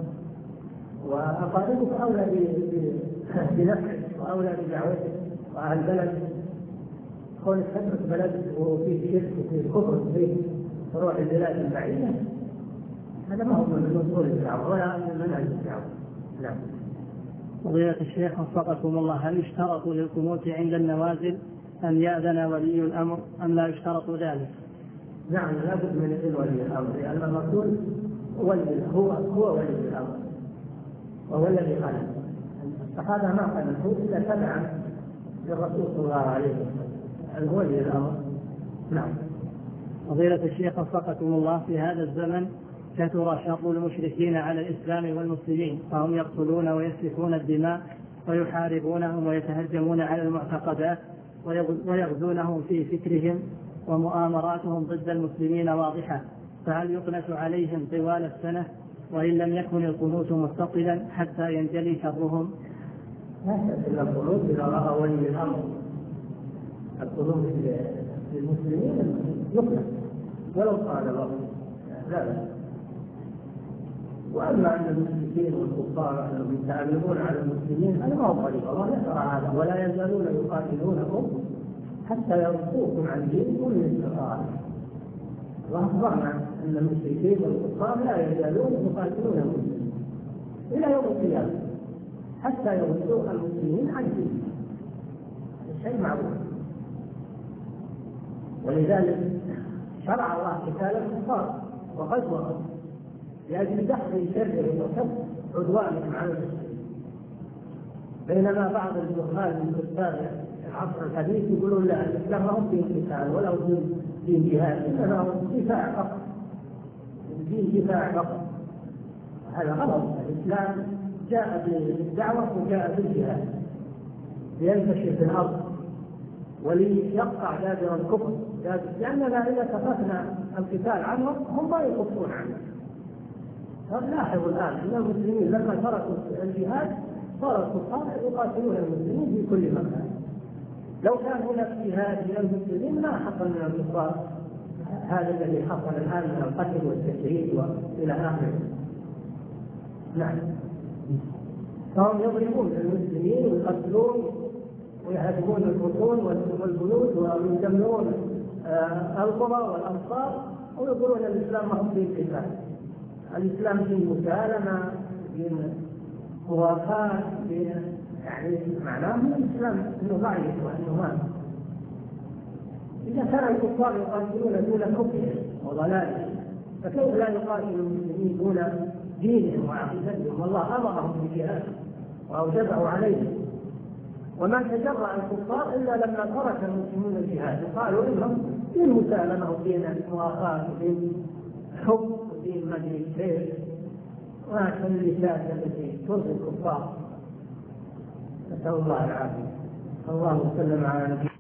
وأقاربك أولى بنفسك وأولى بدعوتك وأهل بلد. كونك تترك بلد وفيه شرك وفيه كفر وفيه تروح البلاد البعيدة هذا ما هو من أصول الدعوة ولا من منهج الدعوة. نعم. فضيلة الشيخ وفقكم الله، هل يشترط للقنوت عند النوازل أن يأذن ولي الأمر أم لا يشترط ذلك؟ نعم، لا بد من إذن ولي الأمر، لأن الرسول هو هو ولي الأمر وهو الذي خلق الصحابة، ما خلقوا إلا تبعا للرسول صلى الله عليه وسلم هو ولي الأمر. نعم. فضيلة الشيخ وفقكم الله، في هذا الزمن كثر شر المشركين على الإسلام والمسلمين، فهم يقتلون ويسفكون الدماء ويحاربونهم ويتهجمون على المعتقدات ويغزونهم في فكرهم، ومؤامراتهم ضد المسلمين واضحة، فهل يقنت عليهم طوال السنة وإن لم يكن القنوت متصلا حتى ينجلي شرهم؟ لا شك أن القنوت إذا رأى ولي الأمر القنوت للمسلمين يقنت ولو قال الله لا لا. وأما أن المشركين والكفار أنهم يتعاملون على المسلمين هذا ما هو طريق الله يشرع هذا، ولا يزالون يقاتلونكم حتى يردوكم عن دينكم إن استطاعوا. وأخبرنا أن المشركين والكفار لا يزالون يقاتلون المسلمين إلى يوم القيامة حتى يردوا المسلمين عن دينهم، هذا شيء معروف. ولذلك شرع الله قتال الكفار وغزوهم لأجل دحر شرهم وكف عدوانهم على المسلمين، بينما بعض الجهال من كتاب العصر الحديث يقولون لا الإسلام ما هو فيه قتال ولا هو فيه جهاد، إنما هو دفاع فقط، فيه دفاع فقط. هذا غلط. الإسلام جاء بالدعوة وجاء بالجهاد لينتشر في الأرض وليقطع دابر الكفر، لأننا إذا كففنا القتال عنهم هم ما يكفون عنه. لاحظوا الآن أن المسلمين لما تركوا الجهاد صار الكفار يقاتلون المسلمين في كل مكان، لو كان هناك جهاد من المسلمين ما حصل من الكفار هذا الذي حصل الآن من القتل والتشريد وإلى آخره. نعم، فهم يضربون المسلمين ويقتلون ويهدمون البطون والبيوت ويدمرون القرى والأمصار ويقولون الإسلام ما هو فيه قتال. الإسلام فيه مسالمة، فيه موافاة، فيه يعني معناه الإسلام إنه ضعيف وإنه ما. إذا كان الكفار يقاتلون دون كفرهم وضلالهم فكيف لا يقاتل المسلمين دون دينهم وعقيدتهم؟ والله أمرهم بالجهاد وأوجبه عليهم، وما تجرأ الكفار إلا لما ترك المسلمون الجهاد وقالوا إنهم دين مسالمة ودين الموافاة ودين حب ودين مدري كيف، وهكذا اللسان التي ترضي الكفار. نسأل الله العافية. اللهم صل على نبينا